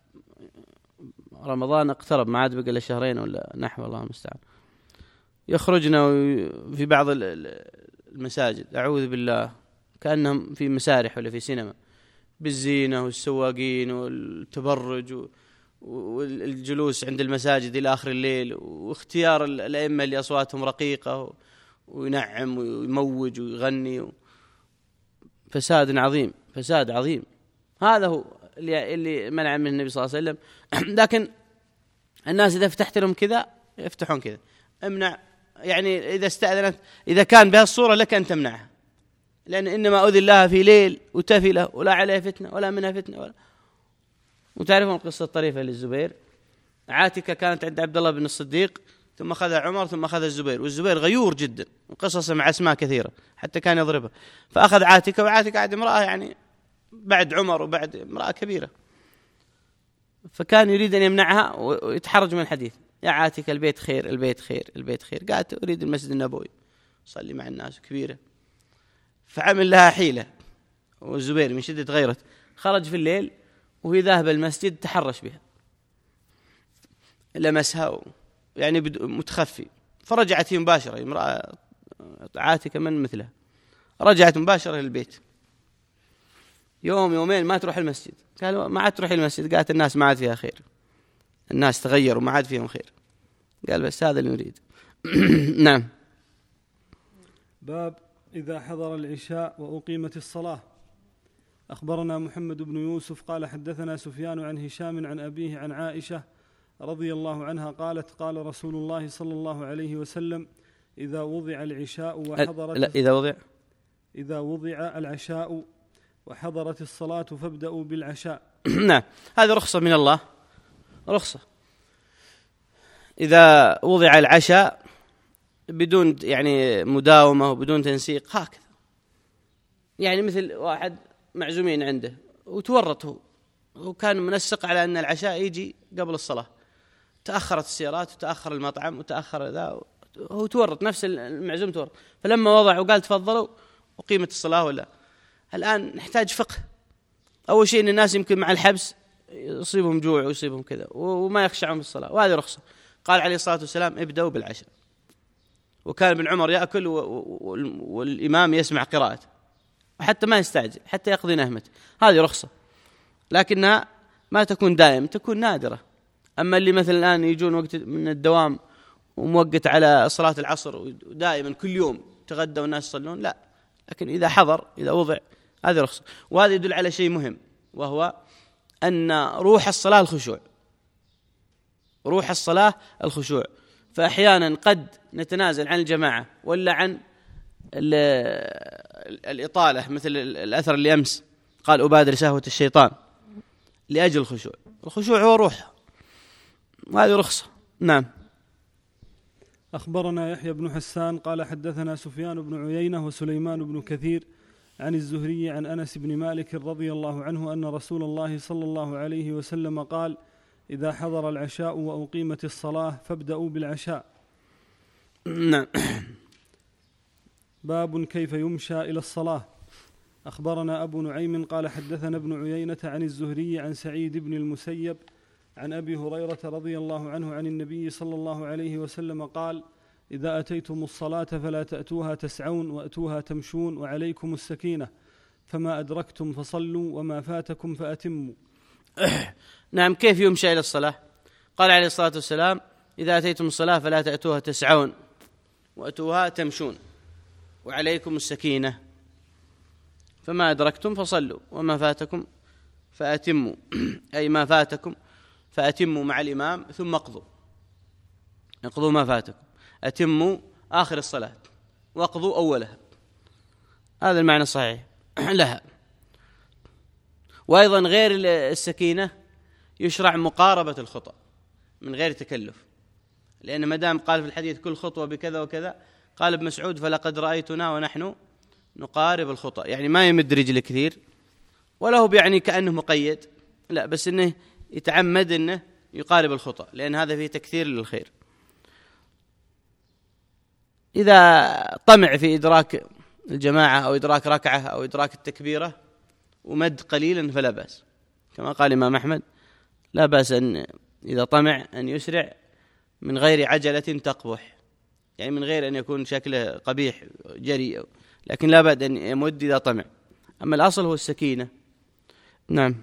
رمضان اقترب، ما عاد بقى إلا شهرين ولا نحو، الله المستعان، يخرجنا في بعض المساجد أعوذ بالله كأنهم في مسارح ولا في سينما، بالزينة والسواقين والتبرج والجلوس عند المساجد إلى آخر الليل، واختيار الأئمة اللي أصواتهم رقيقة وينعم ويموج ويغني. فساد عظيم، فساد عظيم. هذا هو اللي منع من النبي صلى الله عليه وسلم. لكن الناس إذا فتحت لهم كذا يفتحون كذا. امنع، يعني إذا استأذنت، إذا كان بها الصورة لك أن تمنعها، لأن إنما أذن لها في ليل وتفلة ولا عليها فتنة ولا منها فتنة ولا. وتعرفون القصة الطريفة للزبير. عاتكة كانت عند عبد الله بن الصديق، ثم أخذها عمر، ثم أخذ الزبير، والزبير غيور جدا، وقصص مع أسماء كثيرة حتى كان يضربها. فأخذ عاتكة، وعاتكة عاد امرأة يعني بعد عمر وبعد امرأة كبيرة، فكان يريد أن يمنعها ويتحرج من الحديث. يا عاتكة البيت خير، البيت خير، البيت خير. قالت أريد المسجد النبوي صلي مع الناس كبيرة. فعمل لها حيلة، والزبير من شدة غيرت خرج في الليل وهي ذاهب المسجد تحرش بها، لمسها يعني متخفي، فرجعت هي مباشرة، امرأة عاتكة من مثلها، رجعت مباشرة للبيت. يوم يومين ما تروح المسجد. قالوا ما عاد تروح المسجد. قالت الناس ما عاد فيها خير، الناس تغيروا ما عاد فيهم خير. قال بس هذا اللي نريد. نعم. باب إذا حضر العشاء وأقيمت الصلاة. أخبرنا محمد بن يوسف قال حدثنا سفيان عن هشام عن أبيه عن عائشة رضي الله عنها قالت قال رسول الله صلى الله عليه وسلم إذا وضع العشاء إذا وضع العشاء وحضرت الصلاة فابدأوا بالعشاء. نعم، هذه رخصة من الله، رخصة. إذا وضع العشاء بدون يعني مداومة وبدون تنسيق هكذا، يعني مثل واحد معزومين عنده وتورط هو وكان منسق على أن العشاء يجي قبل الصلاة، تأخرت السيارات وتأخر المطعم وتأخر ذا، هو تورط، نفس المعزوم تورط، فلما وضع وقال تفضلوا وقيمة الصلاة. ولا الآن نحتاج فقه. أول شيء أن الناس يمكن مع الحبس يصيبهم جوع ويصيبهم كذا وما يخشعون بالصلاة، وهذه رخصة. قال عليه الصلاة والسلام ابدأوا بالعشاء، وكان ابن عمر يأكل والإمام يسمع قراءته وحتى ما يستعجل حتى يقضي نهمته، هذه رخصة، لكنها ما تكون دائم، تكون نادرة. أما اللي مثل الآن يجون وقت من الدوام وموقت على صلاة العصر ودائما كل يوم تغدى والناس يصلون، لا. لكن إذا حضر، إذا وضع، هذه رخصة. وهذا يدل على شيء مهم، وهو أن روح الصلاة الخشوع، روح الصلاة الخشوع. فأحيانا قد نتنازل عن الجماعة ولا عن الإطالة، مثل الأثر اللي أمس قال أبادر شهوة الشيطان لأجل الخشوع. الخشوع هو روح، وهذه رخصة. نعم. أخبرنا يحيى بن حسان قال حدثنا سفيان بن عيينة وسليمان بن كثير عن الزهري عن أنس بن مالك رضي الله عنه أن رسول الله صلى الله عليه وسلم قال إذا حضر العشاء وأقيمت الصلاة فابدأوا بالعشاء. نعم. باب كيف يمشى إلى الصلاة. أخبرنا أبو نعيم قال حدثنا ابن عيينة عن الزهري عن سعيد بن المسيب عن أبي هريرة رضي الله عنه عن النبي صلى الله عليه وسلم قال إذا أتيتم الصلاة فلا تأتوها تسعون وأتوها تمشون وعليكم السكينة، فما أدركتم فصلوا وما فاتكم فأتموا. نعم. كيف يمشى إلى الصلاة؟ قال عليه الصلاة والسلام إذا أتيتم الصلاة فلا تأتوها تسعون وأتوها تمشون وعليكم السكينة، فما أدركتم فصلوا وما فاتكم فأتموا، أي ما فاتكم فأتموا مع الإمام ثم اقضوا ما فاتكم، أتموا آخر الصلاة واقضوا أولها، هذا المعنى الصحيح لها. وأيضا غير السكينة يشرع مقاربة الخطأ من غير تكلف، لأن مدام قال في الحديث كل خطوة بكذا وكذا، قال ابن مسعود فلقد رأيتنا ونحن نقارب الخطأ، يعني ما يمد رجل كثير ولا هو يعني كأنه مقيد، لا، بس إنه يتعمد إنه يقارب الخطأ، لأن هذا فيه تكثير للخير. إذا طمع في إدراك الجماعة أو إدراك ركعة أو إدراك التكبيرة ومد قليلا فلا بأس، كما قال الإمام أحمد لا بأس أن إذا طمع أن يسرع من غير عجلة تقبح، يعني من غير أن يكون شكله قبيح جريء، لكن لا بد أن يمد إذا طمع. أما الأصل هو السكينة. نعم.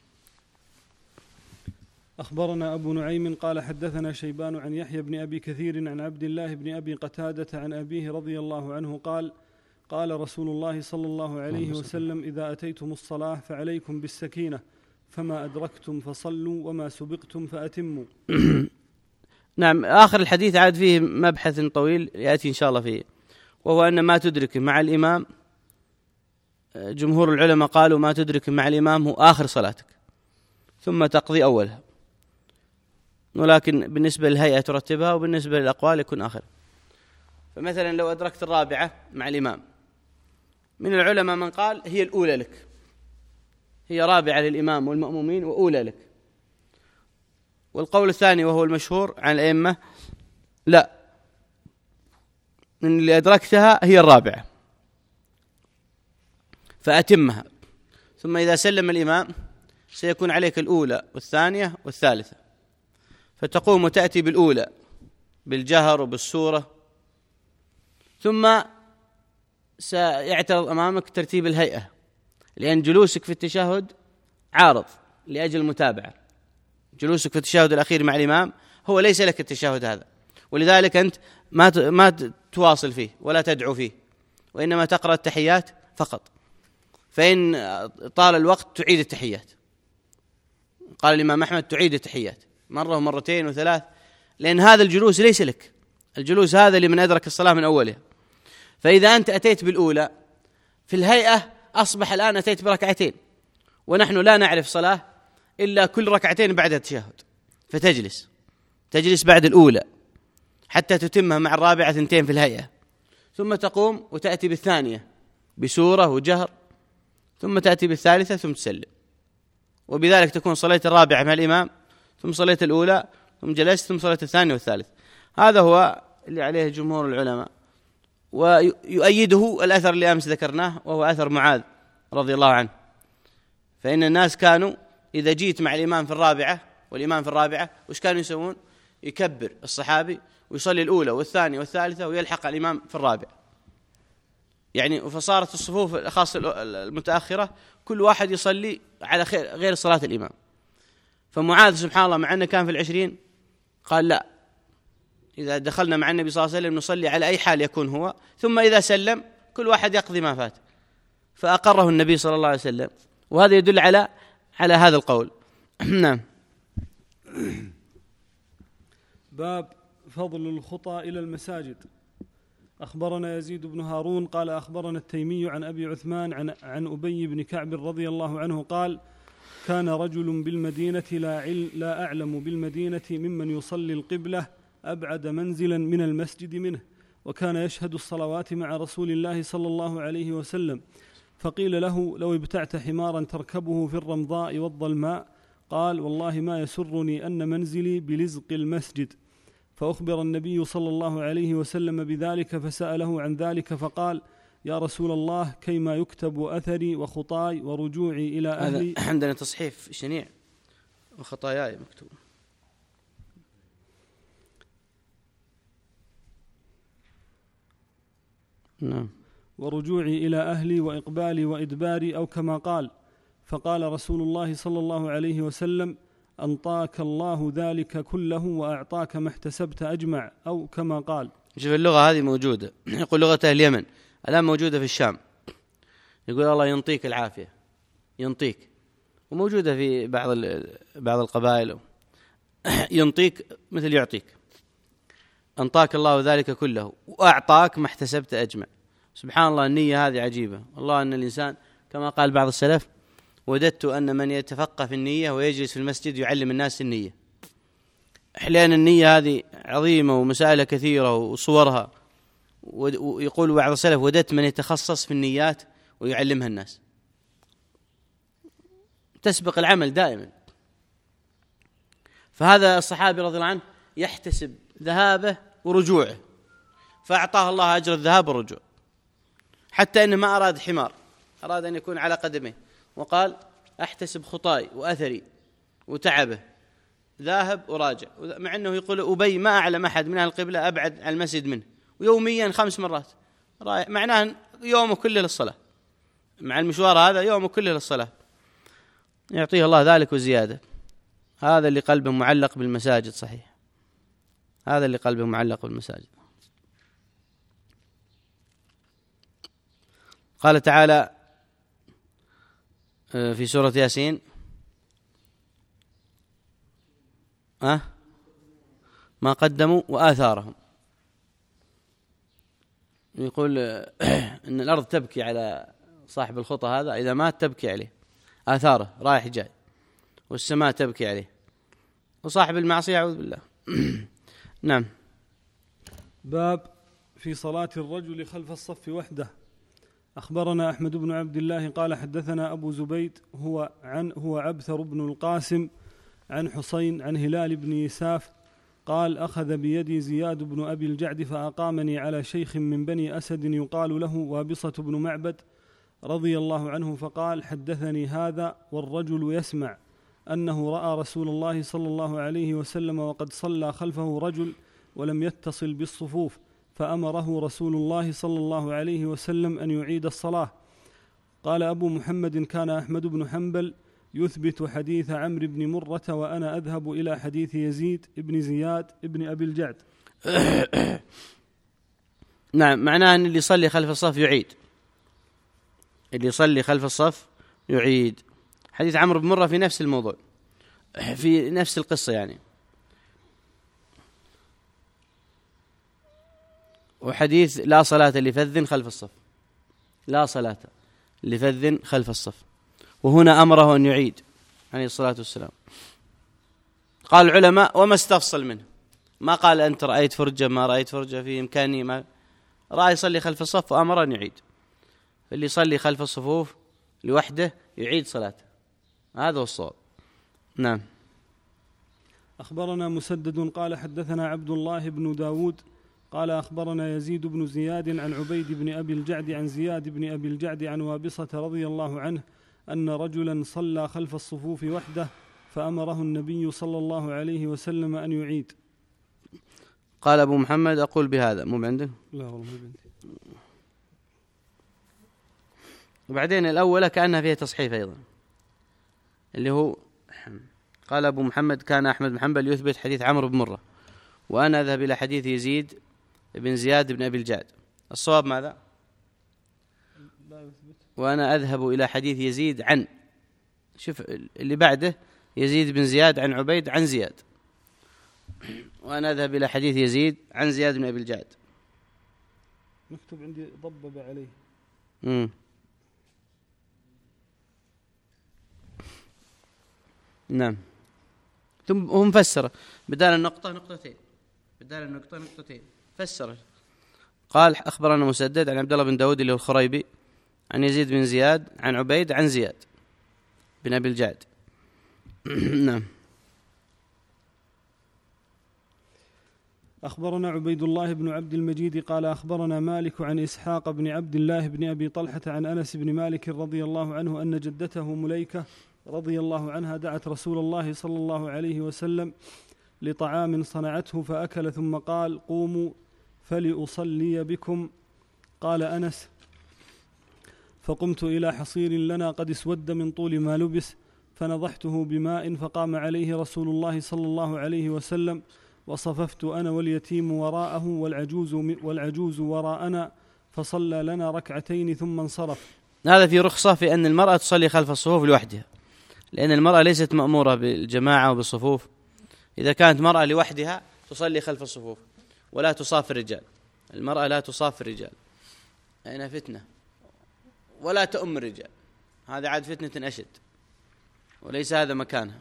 أخبرنا أبو نعيم قال حدثنا شيبان عن يحيى بن أبي كثير عن عبد الله بن أبي قتادة عن أبيه رضي الله عنه قال قال رسول الله صلى الله عليه وسلم إذا أتيتم الصلاة فعليكم بالسكينة، فما أدركتم فصلوا وما سبقتم فأتموا. نعم. آخر الحديث عاد فيه مبحث طويل يأتي إن شاء الله فيه، وهو أن ما تدرك مع الإمام، جمهور العلماء قالوا ما تدرك مع الإمام هو آخر صلاتك ثم تقضي أولها، ولكن بالنسبة للهيئة ترتبها، وبالنسبة للأقوال يكون آخر. فمثلا لو أدركت الرابعة مع الإمام، من العلماء من قال هي الأولى لك، هي رابعة للإمام والمأمومين وأولى لك. والقول الثاني وهو المشهور عن الأئمة لا، من اللي أدركتها هي الرابعة فأتمها، ثم إذا سلم الإمام سيكون عليك الأولى والثانية والثالثة، فتقوم وتأتي بالأولى بالجهر وبالسورة، ثم سيعترض أمامك ترتيب الهيئة، لأن جلوسك في التشهد عارض لأجل المتابعة. جلوسك في التشهد الأخير مع الإمام هو ليس لك التشهد هذا، ولذلك أنت ما تواصل فيه ولا تدعو فيه، وإنما تقرأ التحيات فقط، فإن طال الوقت تعيد التحيات. قال الإمام أحمد تعيد التحيات مرة ومرتين وثلاث، لأن هذا الجلوس ليس لك، الجلوس هذا لمن أدرك الصلاة من أولها. فإذا أنت أتيت بالأولى في الهيئة أصبح الآن أتيت بركعتين، ونحن لا نعرف صلاة إلا كل ركعتين بعد التشهد، تجلس بعد الأولى حتى تتمها مع الرابعة 2 في الهيئة، ثم تقوم وتأتي بالثانية بسورة وجهر، ثم تأتي بالثالثة ثم تسلم، وبذلك تكون صليت الرابعة مع الإمام، ثم صليت الأولى، ثم جلست، ثم صليت الثانية والثالث. هذا هو اللي عليه جمهور العلماء، ويؤيده الأثر اللي أمس ذكرناه، وهو أثر معاذ رضي الله عنه. فإن الناس كانوا إذا جيت مع الإمام في الرابعة والإمام في الرابعة وش كانوا يسوون؟ يكبر الصحابي ويصلي الأولى والثانية والثالثة ويلحق الإمام في الرابعة، يعني فصارت الصفوف خاصة المتأخرة كل واحد يصلي على غير صلاة الإمام. فمعاذ سبحان الله مع أنه كان في 20 قال لا، إذا دخلنا مع النبي صلى الله عليه وسلم نصلي على أي حال يكون هو، ثم إذا سلم كل واحد يقضي ما فات. فأقره النبي صلى الله عليه وسلم، وهذا يدل على هذا القول. نعم. باب فضل الخطى إلى المساجد. أخبرنا يزيد بن هارون قال أخبرنا التيمي عن أبي عثمان عن أبي بن كعب رضي الله عنه قال كان رجل بالمدينة لا أعلم بالمدينة ممن يصلي القبلة أبعد منزلا من المسجد منه، وكان يشهد الصلوات مع رسول الله صلى الله عليه وسلم، فقيل له لو ابتعت حمارا تركبه في الرمضاء والظلماء، قال والله ما يسرني أن منزلي بلزق المسجد. فأخبر النبي صلى الله عليه وسلم بذلك فسأله عن ذلك فقال يا رسول الله كيما يكتب أثري وخطاي ورجوعي إلى أهلي. عندنا تصحيف شنيع وخطاياي مكتوب. نعم. ورجوعي إلى أهلي وإقبالي وإدباري أو كما قال. فقال رسول الله صلى الله عليه وسلم أنطاك الله ذلك كله وأعطاك ما احتسبت أجمع أو كما قال. شوف اللغة هذه موجودة، يقول لغة أهل اليمن الآن موجودة في الشام، يقول الله ينطيك العافية، ينطيك، وموجودة في بعض القبائل ينطيك مثل يعطيك. أنطاك الله ذلك كله وأعطاك ما احتسبت أجمع. سبحان الله، النية هذه عجيبة. الله أن الإنسان كما قال بعض السلف وددت أن من يتفقه في النية ويجلس في المسجد يعلم الناس النية. أحيانا النية هذه عظيمة ومسائل كثيرة وصورها، ويقول بعض السلف وددت من يتخصص في النيات ويعلمها الناس. تسبق العمل دائما. فهذا الصحابي رضي الله عنه يحتسب ذهابه ورجوعه، فأعطاه الله أجر الذهاب والرجوع، حتى إنه ما أراد حمار، أراد أن يكون على قدمه، وقال أحتسب خطاي وأثري وتعبه ذاهب وراجع، مع أنه يقول أبي ما أعلم أحد من أهل القبلة أبعد عن المسجد منه، ويوميا 5 مرات، معناه يومه كله للصلاة، مع المشوار هذا يومه كله للصلاة، يعطيه الله ذلك وزيادة. هذا اللي قلبه معلق بالمساجد، صحيح، هذا اللي قلبه معلق بالمساجد. قال تعالى في سورة ياسين ما قدموا وآثارهم، يقول إن الأرض تبكي على صاحب الخطأ هذا، إذا مات تبكي عليه، آثاره رايح جاي، والسماء تبكي عليه، وصاحب المعصية أعوذ بالله. نعم. باب في صلاة الرجل خلف الصف وحده. أخبرنا أحمد بن عبد الله قال حدثنا أبو زبيد هو عبثر بن القاسم عن حسين عن هلال بن يساف قال أخذ بيدي زياد بن أبي الجعد فأقامني على شيخ من بني أسد يقال له وابصة بن معبد رضي الله عنه، فقال حدثني هذا والرجل يسمع أنه رأى رسول الله صلى الله عليه وسلم وقد صلى خلفه رجل ولم يتصل بالصفوف، فأمره رسول الله صلى الله عليه وسلم أن يعيد الصلاة. قال أبو محمد كان أحمد بن حنبل يثبت حديث عمرو بن مرة وأنا أذهب إلى حديث يزيد بن زياد بن أبي الجعد. نعم، معناه أن اللي يصلي خلف الصف يعيد، اللي يصلي خلف الصف يعيد. حديث عمرو بن مرة في نفس الموضوع، في نفس القصة يعني. وحديث لا صلاة لفذ خلف الصف، لا صلاة لفذ خلف الصف، وهنا أمره أن يعيد عليه الصلاة والسلام. قال العلماء وما استفصل منه، ما قال أنت رأيت فرجة ما رأيت فرجة في إمكاني، ما رأى يصلي خلف الصف وأمر أن يعيد. فاللي يصلي خلف الصفوف لوحده يعيد صلاته، هذا هو الصواب. نعم. أخبرنا مسدد قال حدثنا عبد الله بن داود قال أخبرنا يزيد بن زياد عن عبيد بن أبي الجعد عن زياد بن أبي الجعد عن وابصة رضي الله عنه أن رجلا صلى خلف الصفوف وحده فأمره النبي صلى الله عليه وسلم أن يعيد. قال أبو محمد أقول بهذا، مو عندك؟ لا والله بنتي. وبعدين الأولى كأنها فيها تصحيف أيضا، اللي هو قال أبو محمد كان أحمد بن حنبل يثبت حديث عمرو بن مرة، وأنا أذهب إلى حديث يزيد بن زياد بن أبي الجعد. الصواب ماذا؟ وأنا أذهب إلى حديث يزيد عن، شوف اللي بعده يزيد بن زياد عن عبيد عن زياد، وأنا أذهب إلى حديث يزيد عن زياد بن أبي الجعد. مكتوب عندي ضبب عليه. نعم. ثم هم فسر بدال النقطة نقطتين، بدال النقطة نقطتين، فسر قال أخبرنا مسدد عن عبد الله بن داود اللي هو الخريبي عن يزيد بن زياد عن عبيد عن زياد بن أبي الجعد. نعم. أخبرنا عبيد الله بن عبد المجيد قال أخبرنا مالك عن إسحاق بن عبد الله بن أبي طلحة عن أنس بن مالك رضي الله عنه أن جدته مليكة رضي الله عنها دعت رسول الله صلى الله عليه وسلم لطعام صنعته فأكل ثم قال قوموا فلأصلي بكم. قال أنس فقمت إلى حصير لنا قد اسود من طول ما لبس فنضحته بماء فقام عليه رسول الله صلى الله عليه وسلم وصففت أنا واليتيم وراءه والعجوز وراءنا فصلى لنا ركعتين ثم انصرف. هذا في رخصة في أن المرأة تصلي خلف الصفوف لوحدها، لأن المرأة ليست مأمورة بالجماعة وبالصفوف. إذا كانت مرأة لوحدها تصلي خلف الصفوف ولا تصاف الرجال، المرأة لا تصاف الرجال، هنا فتنة، ولا تؤم الرجال، هذا عاد فتنة أشد، وليس هذا مكانها،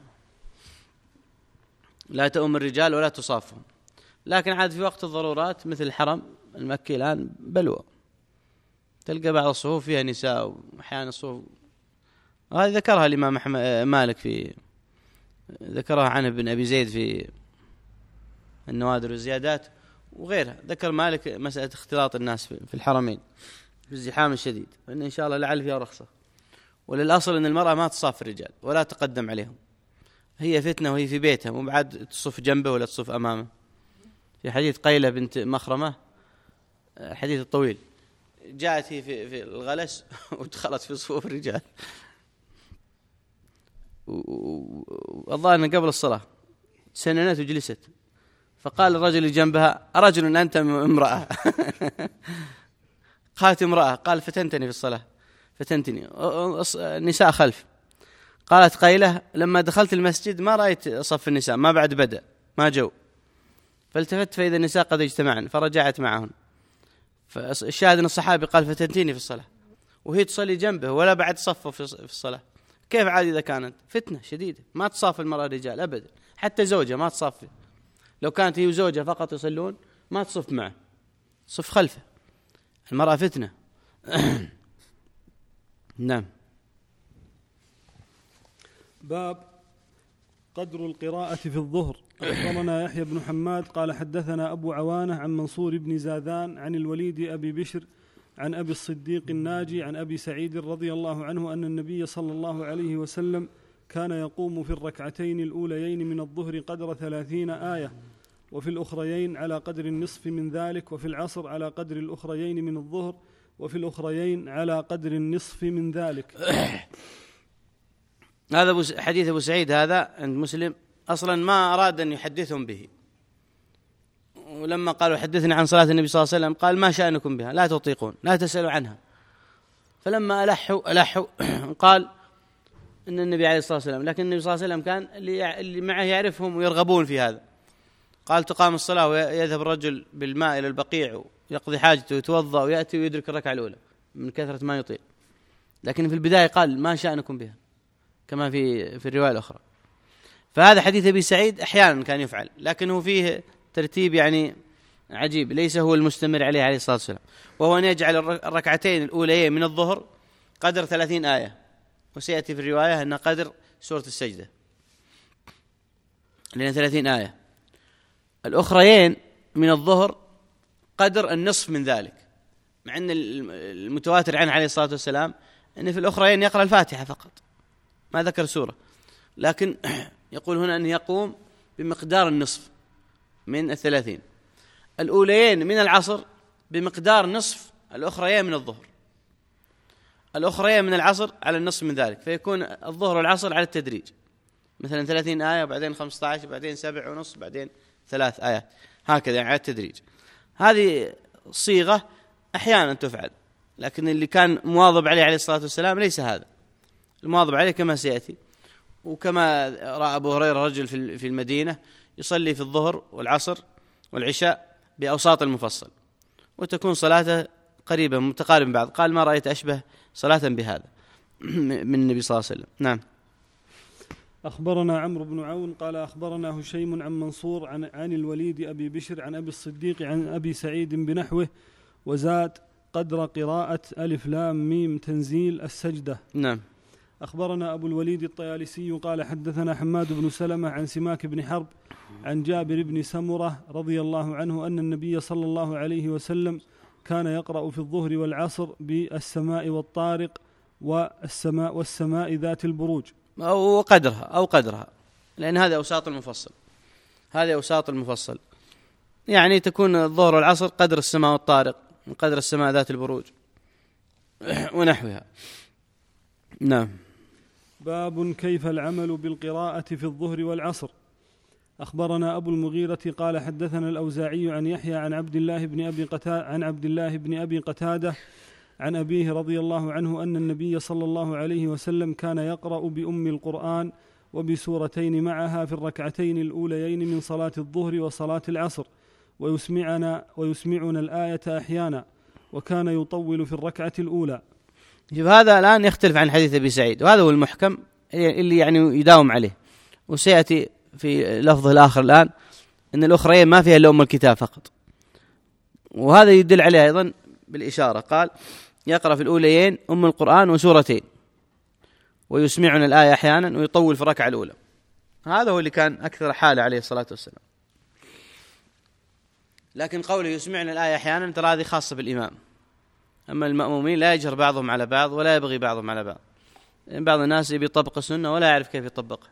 لا تؤم الرجال ولا تصافهم. لكن عاد في وقت الضرورات مثل الحرم المكي الآن بلوى، تلقى بعض الصفوف فيها نساء وأحيانا الصفوف، هذه ذكرها الإمام مالك في، ذكرها عن ابن أبي زيد في النوادر والزيادات وغيرها. ذكر مالك مسألة اختلاط الناس في الحرمين في الزحام الشديد، فإن إن شاء الله لعل فيها رخصة. وللأصل أن المرأة ما تصاف الرجال ولا تقدم عليهم، هي فتنة وهي في بيتها، وبعد تصف جنبه ولا تصف أمامه. في حديث قيلة بنت مخرمة، حديث الطويل، جاءت هي في الغلس ودخلت في صفوف الرجال، والله أن قبل الصلاة سننت وجلست، فقال الرجل اللي جنبها أرجل أنت امرأة؟ قالت امرأة. قال فتنتني في الصلاة، فتنتني، النساء خلف. قالت قيلة لما دخلت المسجد ما رأيت صف النساء، ما بعد بدأ، ما جو، فالتفت فإذا النساء قد اجتمعن فرجعت معهن. فالشاهد أن الصحابي قال فتنتيني في الصلاة وهي تصلي جنبه ولا بعد صفه في الصلاة، كيف عاد إذا كانت فتنة شديدة؟ ما تصاف المرأة الرجال أبدا، حتى زوجها ما تصافي، لو كانت هي وزوجها فقط يصلون ما تصف معه، صف خلفه، المرأة فتنة. نعم. باب قدر القراءة في الظهر. أخبرنا يحيى بن حماد قال حدثنا أبو عوانة عن منصور بن زاذان عن الوليد أبي بشر عن أبي الصديق الناجي عن أبي سعيد رضي الله عنه أن النبي صلى الله عليه وسلم كان يقوم في الركعتين الأوليين من الظهر قدر 30 آية، وفي الأخريين على قدر النصف من ذلك، وفي العصر على قدر الأخريين من الظهر، وفي الأخريين على قدر النصف من ذلك. هذا حديث أبو سعيد هذا عند مسلم أصلا ما أراد أن يحدثهم به، ولما قالوا حدثنا عن صلاة النبي صلى الله عليه وسلم قال ما شأنكم بها، لا تطيقون، لا تسألوا عنها. فلما ألحوا قال إن النبي عليه الصلاة والسلام، لكن النبي صلى الله عليه وسلم كان اللي معه يعرفهم ويرغبون في هذا. قال تقام الصلاة ويذهب الرجل بالماء إلى البقيع يقضي حاجته ويتوضأ ويأتي ويدرك الركعة الأولى من كثرة ما يطيل. لكن في البداية قال ما شأنكم بها كما في الرواية الأخرى. فهذا حديث أبي سعيد أحيانا كان يفعل، لكنه فيه ترتيب يعني عجيب ليس هو المستمر عليه الصلاة والسلام، وهو أن يجعل الركعتين الأوليين من الظهر قدر 30 آية، وسيأتي في الرواية أن قدر سورة السجدة لأن 30 آية. الأخريين من الظهر قدر النصف من ذلك، مع أن المتواتر عنه عليه الصلاة والسلام أن في الأخريين يقرأ الفاتحة فقط ما ذكر سورة، لكن يقول هنا أن يقوم بمقدار النصف من 30. الأوليين من العصر بمقدار نصف الأخريين من الظهر، الأخريين من العصر على النصف من ذلك، فيكون الظهر والعصر على التدريج، مثلا 30 آية وبعدين 15 بعدين 7.5 بعدين 3 آيات هكذا يعني على التدريج. هذه صيغة أحيانا تفعل، لكن اللي كان مواظب عليه الصلاة والسلام ليس هذا المواظب عليه كما سيأتي. وكما رأى أبو هريرة رجل في المدينة يصلي في الظهر والعصر والعشاء بأوساط المفصل، وتكون صلاته قريبة متقاربة بعض، قال ما رأيت أشبه صلاة بهذا من النبي صلى الله عليه وسلم. نعم. أخبرنا عمرو بن عون قال أخبرنا هشيم عن منصور عن الوليد أبي بشر عن أبي الصديق عن أبي سعيد بنحوه، وزاد قدر قراءة ألف لام ميم تنزيل السجدة. نعم. أخبرنا أبو الوليد الطيالسي قال حدثنا حماد بن سلمة عن سماك بن حرب عن جابر بن سمرة رضي الله عنه أن النبي صلى الله عليه وسلم كان يقرأ في الظهر والعصر بالسماء والطارق والسماء ذات البروج أو قدرها لأن هذا أوساط المفصل، هذا أوساط المفصل يعني تكون الظهر والعصر قدر السماء والطارق قدر السماء ذات البروج ونحوها. نعم. باب كيف العمل بالقراءة في الظهر والعصر. أخبرنا أبو المغيرة قال حدثنا الأوزاعي عن يحيى عن عبد الله بن أبي قتادة عن أبيه رضي الله عنه أن النبي صلى الله عليه وسلم كان يقرأ بأم القرآن وبسورتين معها في الركعتين الأوليين من صلاة الظهر وصلاة العصر، ويسمعنا الآية أحيانا، وكان يطول في الركعة الأولى. هذا الآن يختلف عن حديث أبي سعيد، وهذا هو المحكم اللي يعني يداوم عليه، وسيأتي في لفظه الآخر الآن أن الأخرين ما فيها إلا أم الكتاب فقط، وهذا يدل عليه أيضا بالإشارة. قال يقرأ في الأوليين أم القرآن وسورتين ويسمعنا الآية أحيانا ويطول في الركعة الأولى. هذا هو اللي كان أكثر حالة عليه الصلاة والسلام. لكن قوله يسمعنا الآية أحيانا ترى هذه خاصة بالإمام، أما المأمومين لا يجهر بعضهم على بعض ولا يبغي بعضهم على بعض، لأن بعض الناس يبي يطبق السنة ولا يعرف كيف يطبقها،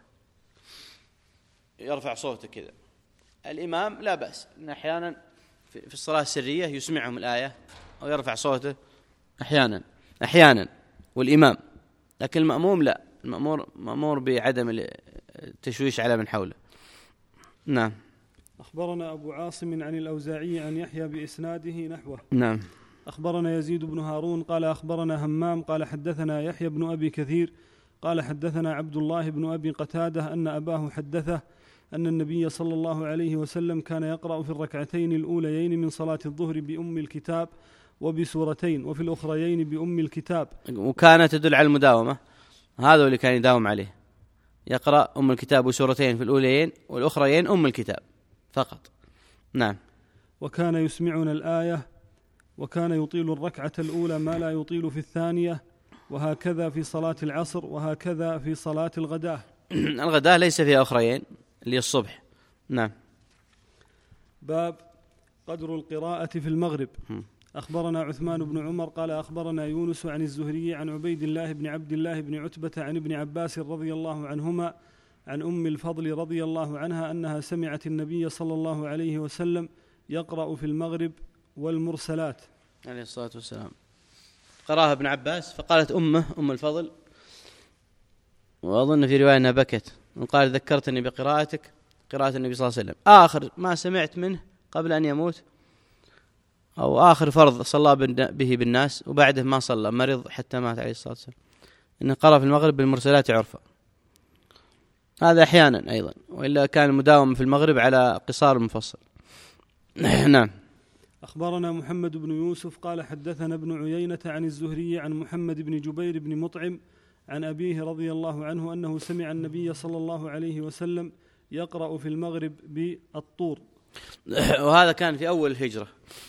يرفع صوته كذا. الإمام لا بأس إن أحيانا في الصلاة السرية يسمعهم الآية أو يرفع صوته أحيانا والإمام، لكن المأموم لا، مأمور بعدم التشويش على من حوله. نعم. أخبرنا أبو عاصم عن الأوزاعي عن يحيى بإسناده نحوه. نعم. أخبرنا يزيد بن هارون قال أخبرنا همام قال حدثنا يحيى بن أبي كثير قال حدثنا عبد الله بن أبي قتادة أن أباه حدثه أن النبي صلى الله عليه وسلم كان يقرأ في الركعتين الأوليين من صلاة الظهر بأم الكتاب وبسورتين، وفي الأخريين بأم الكتاب، وكانت تدل على المداومة. هذا اللي كان يداوم عليه، يقرأ أم الكتاب وسورتين في الأوليين والأخريين أم الكتاب فقط. نعم. وكان يسمعنا الآية، وكان يطيل الركعة الأولى ما لا يطيل في الثانية، وهكذا في صلاة العصر، وهكذا في صلاة الغداء. الغداء ليس فيها أخريين اللي الصبح. نعم. باب قدر القراءة في المغرب. أخبرنا عثمان بن عمر قال أخبرنا يونس عن الزهري عن عبيد الله بن عبد الله بن عتبة عن ابن عباس رضي الله عنهما عن أم الفضل رضي الله عنها أنها سمعت النبي صلى الله عليه وسلم يقرأ في المغرب والمرسلات عليه الصلاة والسلام. قرأها ابن عباس فقالت أم الفضل، وأظن في رواية أنها بكت وقال ذكرتني بقراءتك، قراءة النبي صلى الله عليه وسلم آخر ما سمعت منه قبل أن يموت، أو آخر فرض صلى به بالناس وبعده ما صلى، مرض حتى مات عليه الصلاة والسلام، إنه قرأ في المغرب بالمرسلات عرفا. هذا أحيانا أيضا، وإلا كان مداوم في المغرب على قصار المفصل. نعم. أخبرنا محمد بن يوسف قال حدثنا ابن عيينة عن الزهري عن محمد بن جبير بن مطعم عن أبيه رضي الله عنه أنه سمع النبي صلى الله عليه وسلم يقرأ في المغرب بالطور. وهذا كان في أول الهجرة،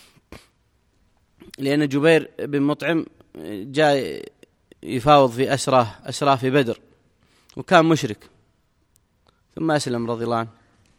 لأن جبير بن مطعم جاء يفاوض في أسراه في بدر، وكان مشرك ثم أسلم رضي الله عنه،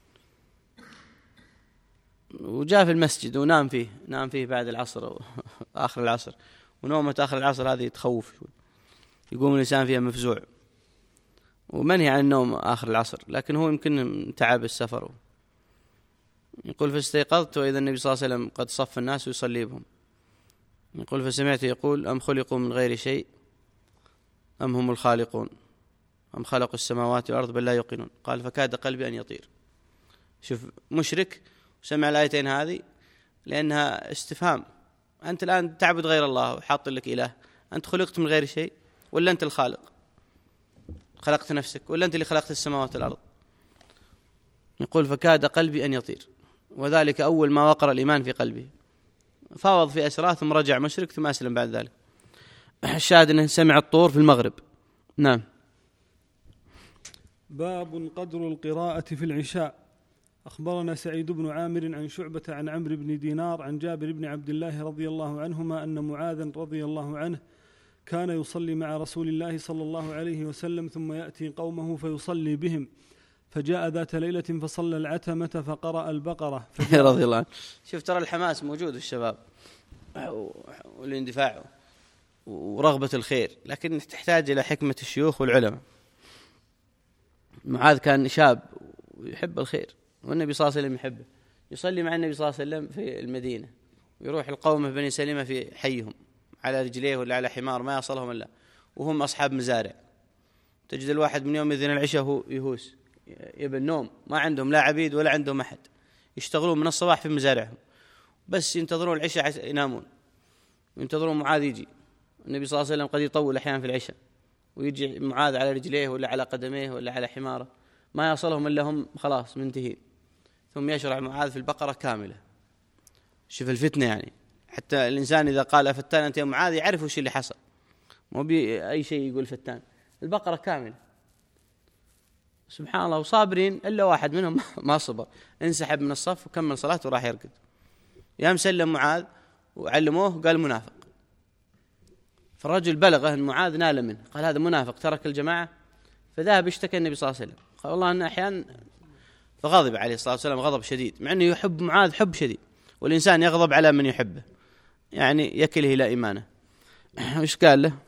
وجاء في المسجد ونام فيه بعد العصر آخر العصر، ونومة آخر العصر هذه تخوف شوي، يقوم الإنسان فيها مفزوع، ومنهي عن النوم آخر العصر، لكن هو يمكن تعب السفر. يقول فاستيقظت وإذا النبي صلى الله عليه وسلم قد صف الناس ويصلي بهم. يقول فسمعت يقول أم خلقوا من غير شيء أم هم الخالقون أم خلقوا السماوات والأرض بل لا يوقنون. قال فكاد قلبي أن يطير. شوف مشرك وسمع الآيتين هذه لأنها استفهام، أنت الآن تعبد غير الله وحاط لك إله، أنت خلقت من غير شيء ولا أنت الخالق؟ خلقت نفسك ولا أنت اللي خلقت السماوات والأرض؟ يقول فكاد قلبي أن يطير، وذلك أول ما وقر الإيمان في قلبه، فاوض في أسراه ثم رجع مشرك ثم أسلم بعد ذلك. الشاهد أنه سمع الطور في المغرب. نعم. باب قدر القراءة في العشاء. أخبرنا سعيد بن عامر عن شعبة عن عمرو بن دينار عن جابر بن عبد الله رضي الله عنهما أن معاذا رضي الله عنه كان يصلي مع رسول الله صلى الله عليه وسلم ثم يأتي قومه فيصلي بهم، فجاء ذات ليلة فصلى العتمة فقرأ البقرة رضي الله عنه. شوف ترى الحماس موجود في الشباب والاندفاع ورغبة الخير، لكن تحتاج إلى حكمة الشيوخ والعلماء. معاذ كان شاب ويحب الخير، والنبي صلى الله عليه وسلم يحبه، يصلي مع النبي صلى الله عليه وسلم في المدينة، ويروح القوم بني سلمة في حيهم على رجليه ولا على حمار ما يصلهم إلا، وهم أصحاب مزارع. تجد الواحد من يوم يذن العشاء هو يهوس يبي النوم، ما عندهم لا عبيد ولا عندهم أحد، يشتغلون من الصباح في مزارعهم، بس ينتظرون العشاء ينامون، ينتظرون معاذ يجي. النبي صلى الله عليه وسلم قد يطول أحيانا في العشاء، ويجي معاذ على رجليه ولا على قدميه ولا على حماره، ما يصلهم إلا هم خلاص منتهين، ثم يشرع معاذ في البقرة كاملة. شوف الفتنة يعني، حتى الإنسان إذا قال فتان أنت يا معاذ يعرف وش اللي حصل، مو بأي شيء يقول فتان، البقرة كاملة. سبحان الله، وصابرين إلا واحد منهم ما صبر، انسحب من الصف وكمل صلاته وراح يرقد. يا مسلم معاذ وعلموه قال منافق، فالرجل بلغه أن معاذ نال منه، قال هذا منافق ترك الجماعة، فذهب اشتكى النبي صلى الله عليه وسلم، قال والله أن أحيانا، فغضب عليه الصلاة والسلام غضب شديد، مع أنه يحب معاذ حب شديد، والإنسان يغضب على من يحبه يعني يكله إلى إيمانه. وش قال له؟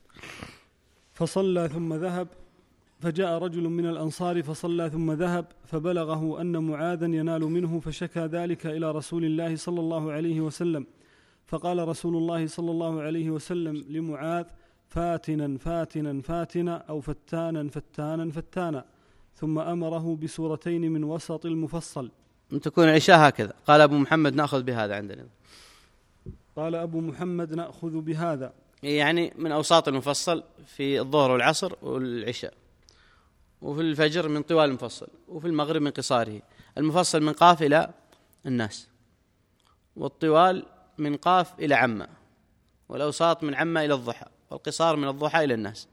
فصلى ثم ذهب، فجاء رجل من الأنصار فصلى ثم ذهب، فبلغه أن معاذا ينال منه، فشكى ذلك إلى رسول الله صلى الله عليه وسلم، فقال رسول الله صلى الله عليه وسلم لمعاذ فاتنا فاتنا فاتنا أو فتانا فتانا فتانا، ثم أمره بسورتين من وسط المفصل. أن تكون العشاء هكذا. قال أبو محمد نأخذ بهذا عندنا. قال أبو محمد نأخذ بهذا، يعني من أوساط المفصل في الظهر والعصر والعشاء، وفي الفجر من طوال المفصل، وفي المغرب من قصاره. المفصل من قاف إلى الناس، والطوال من قاف إلى عمة، والأوساط من عمة إلى الضحى، والقصار من الضحى إلى الناس.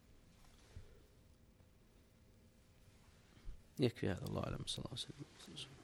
يكفي هذا، الله أعلم، صلى الله عليه وسلم.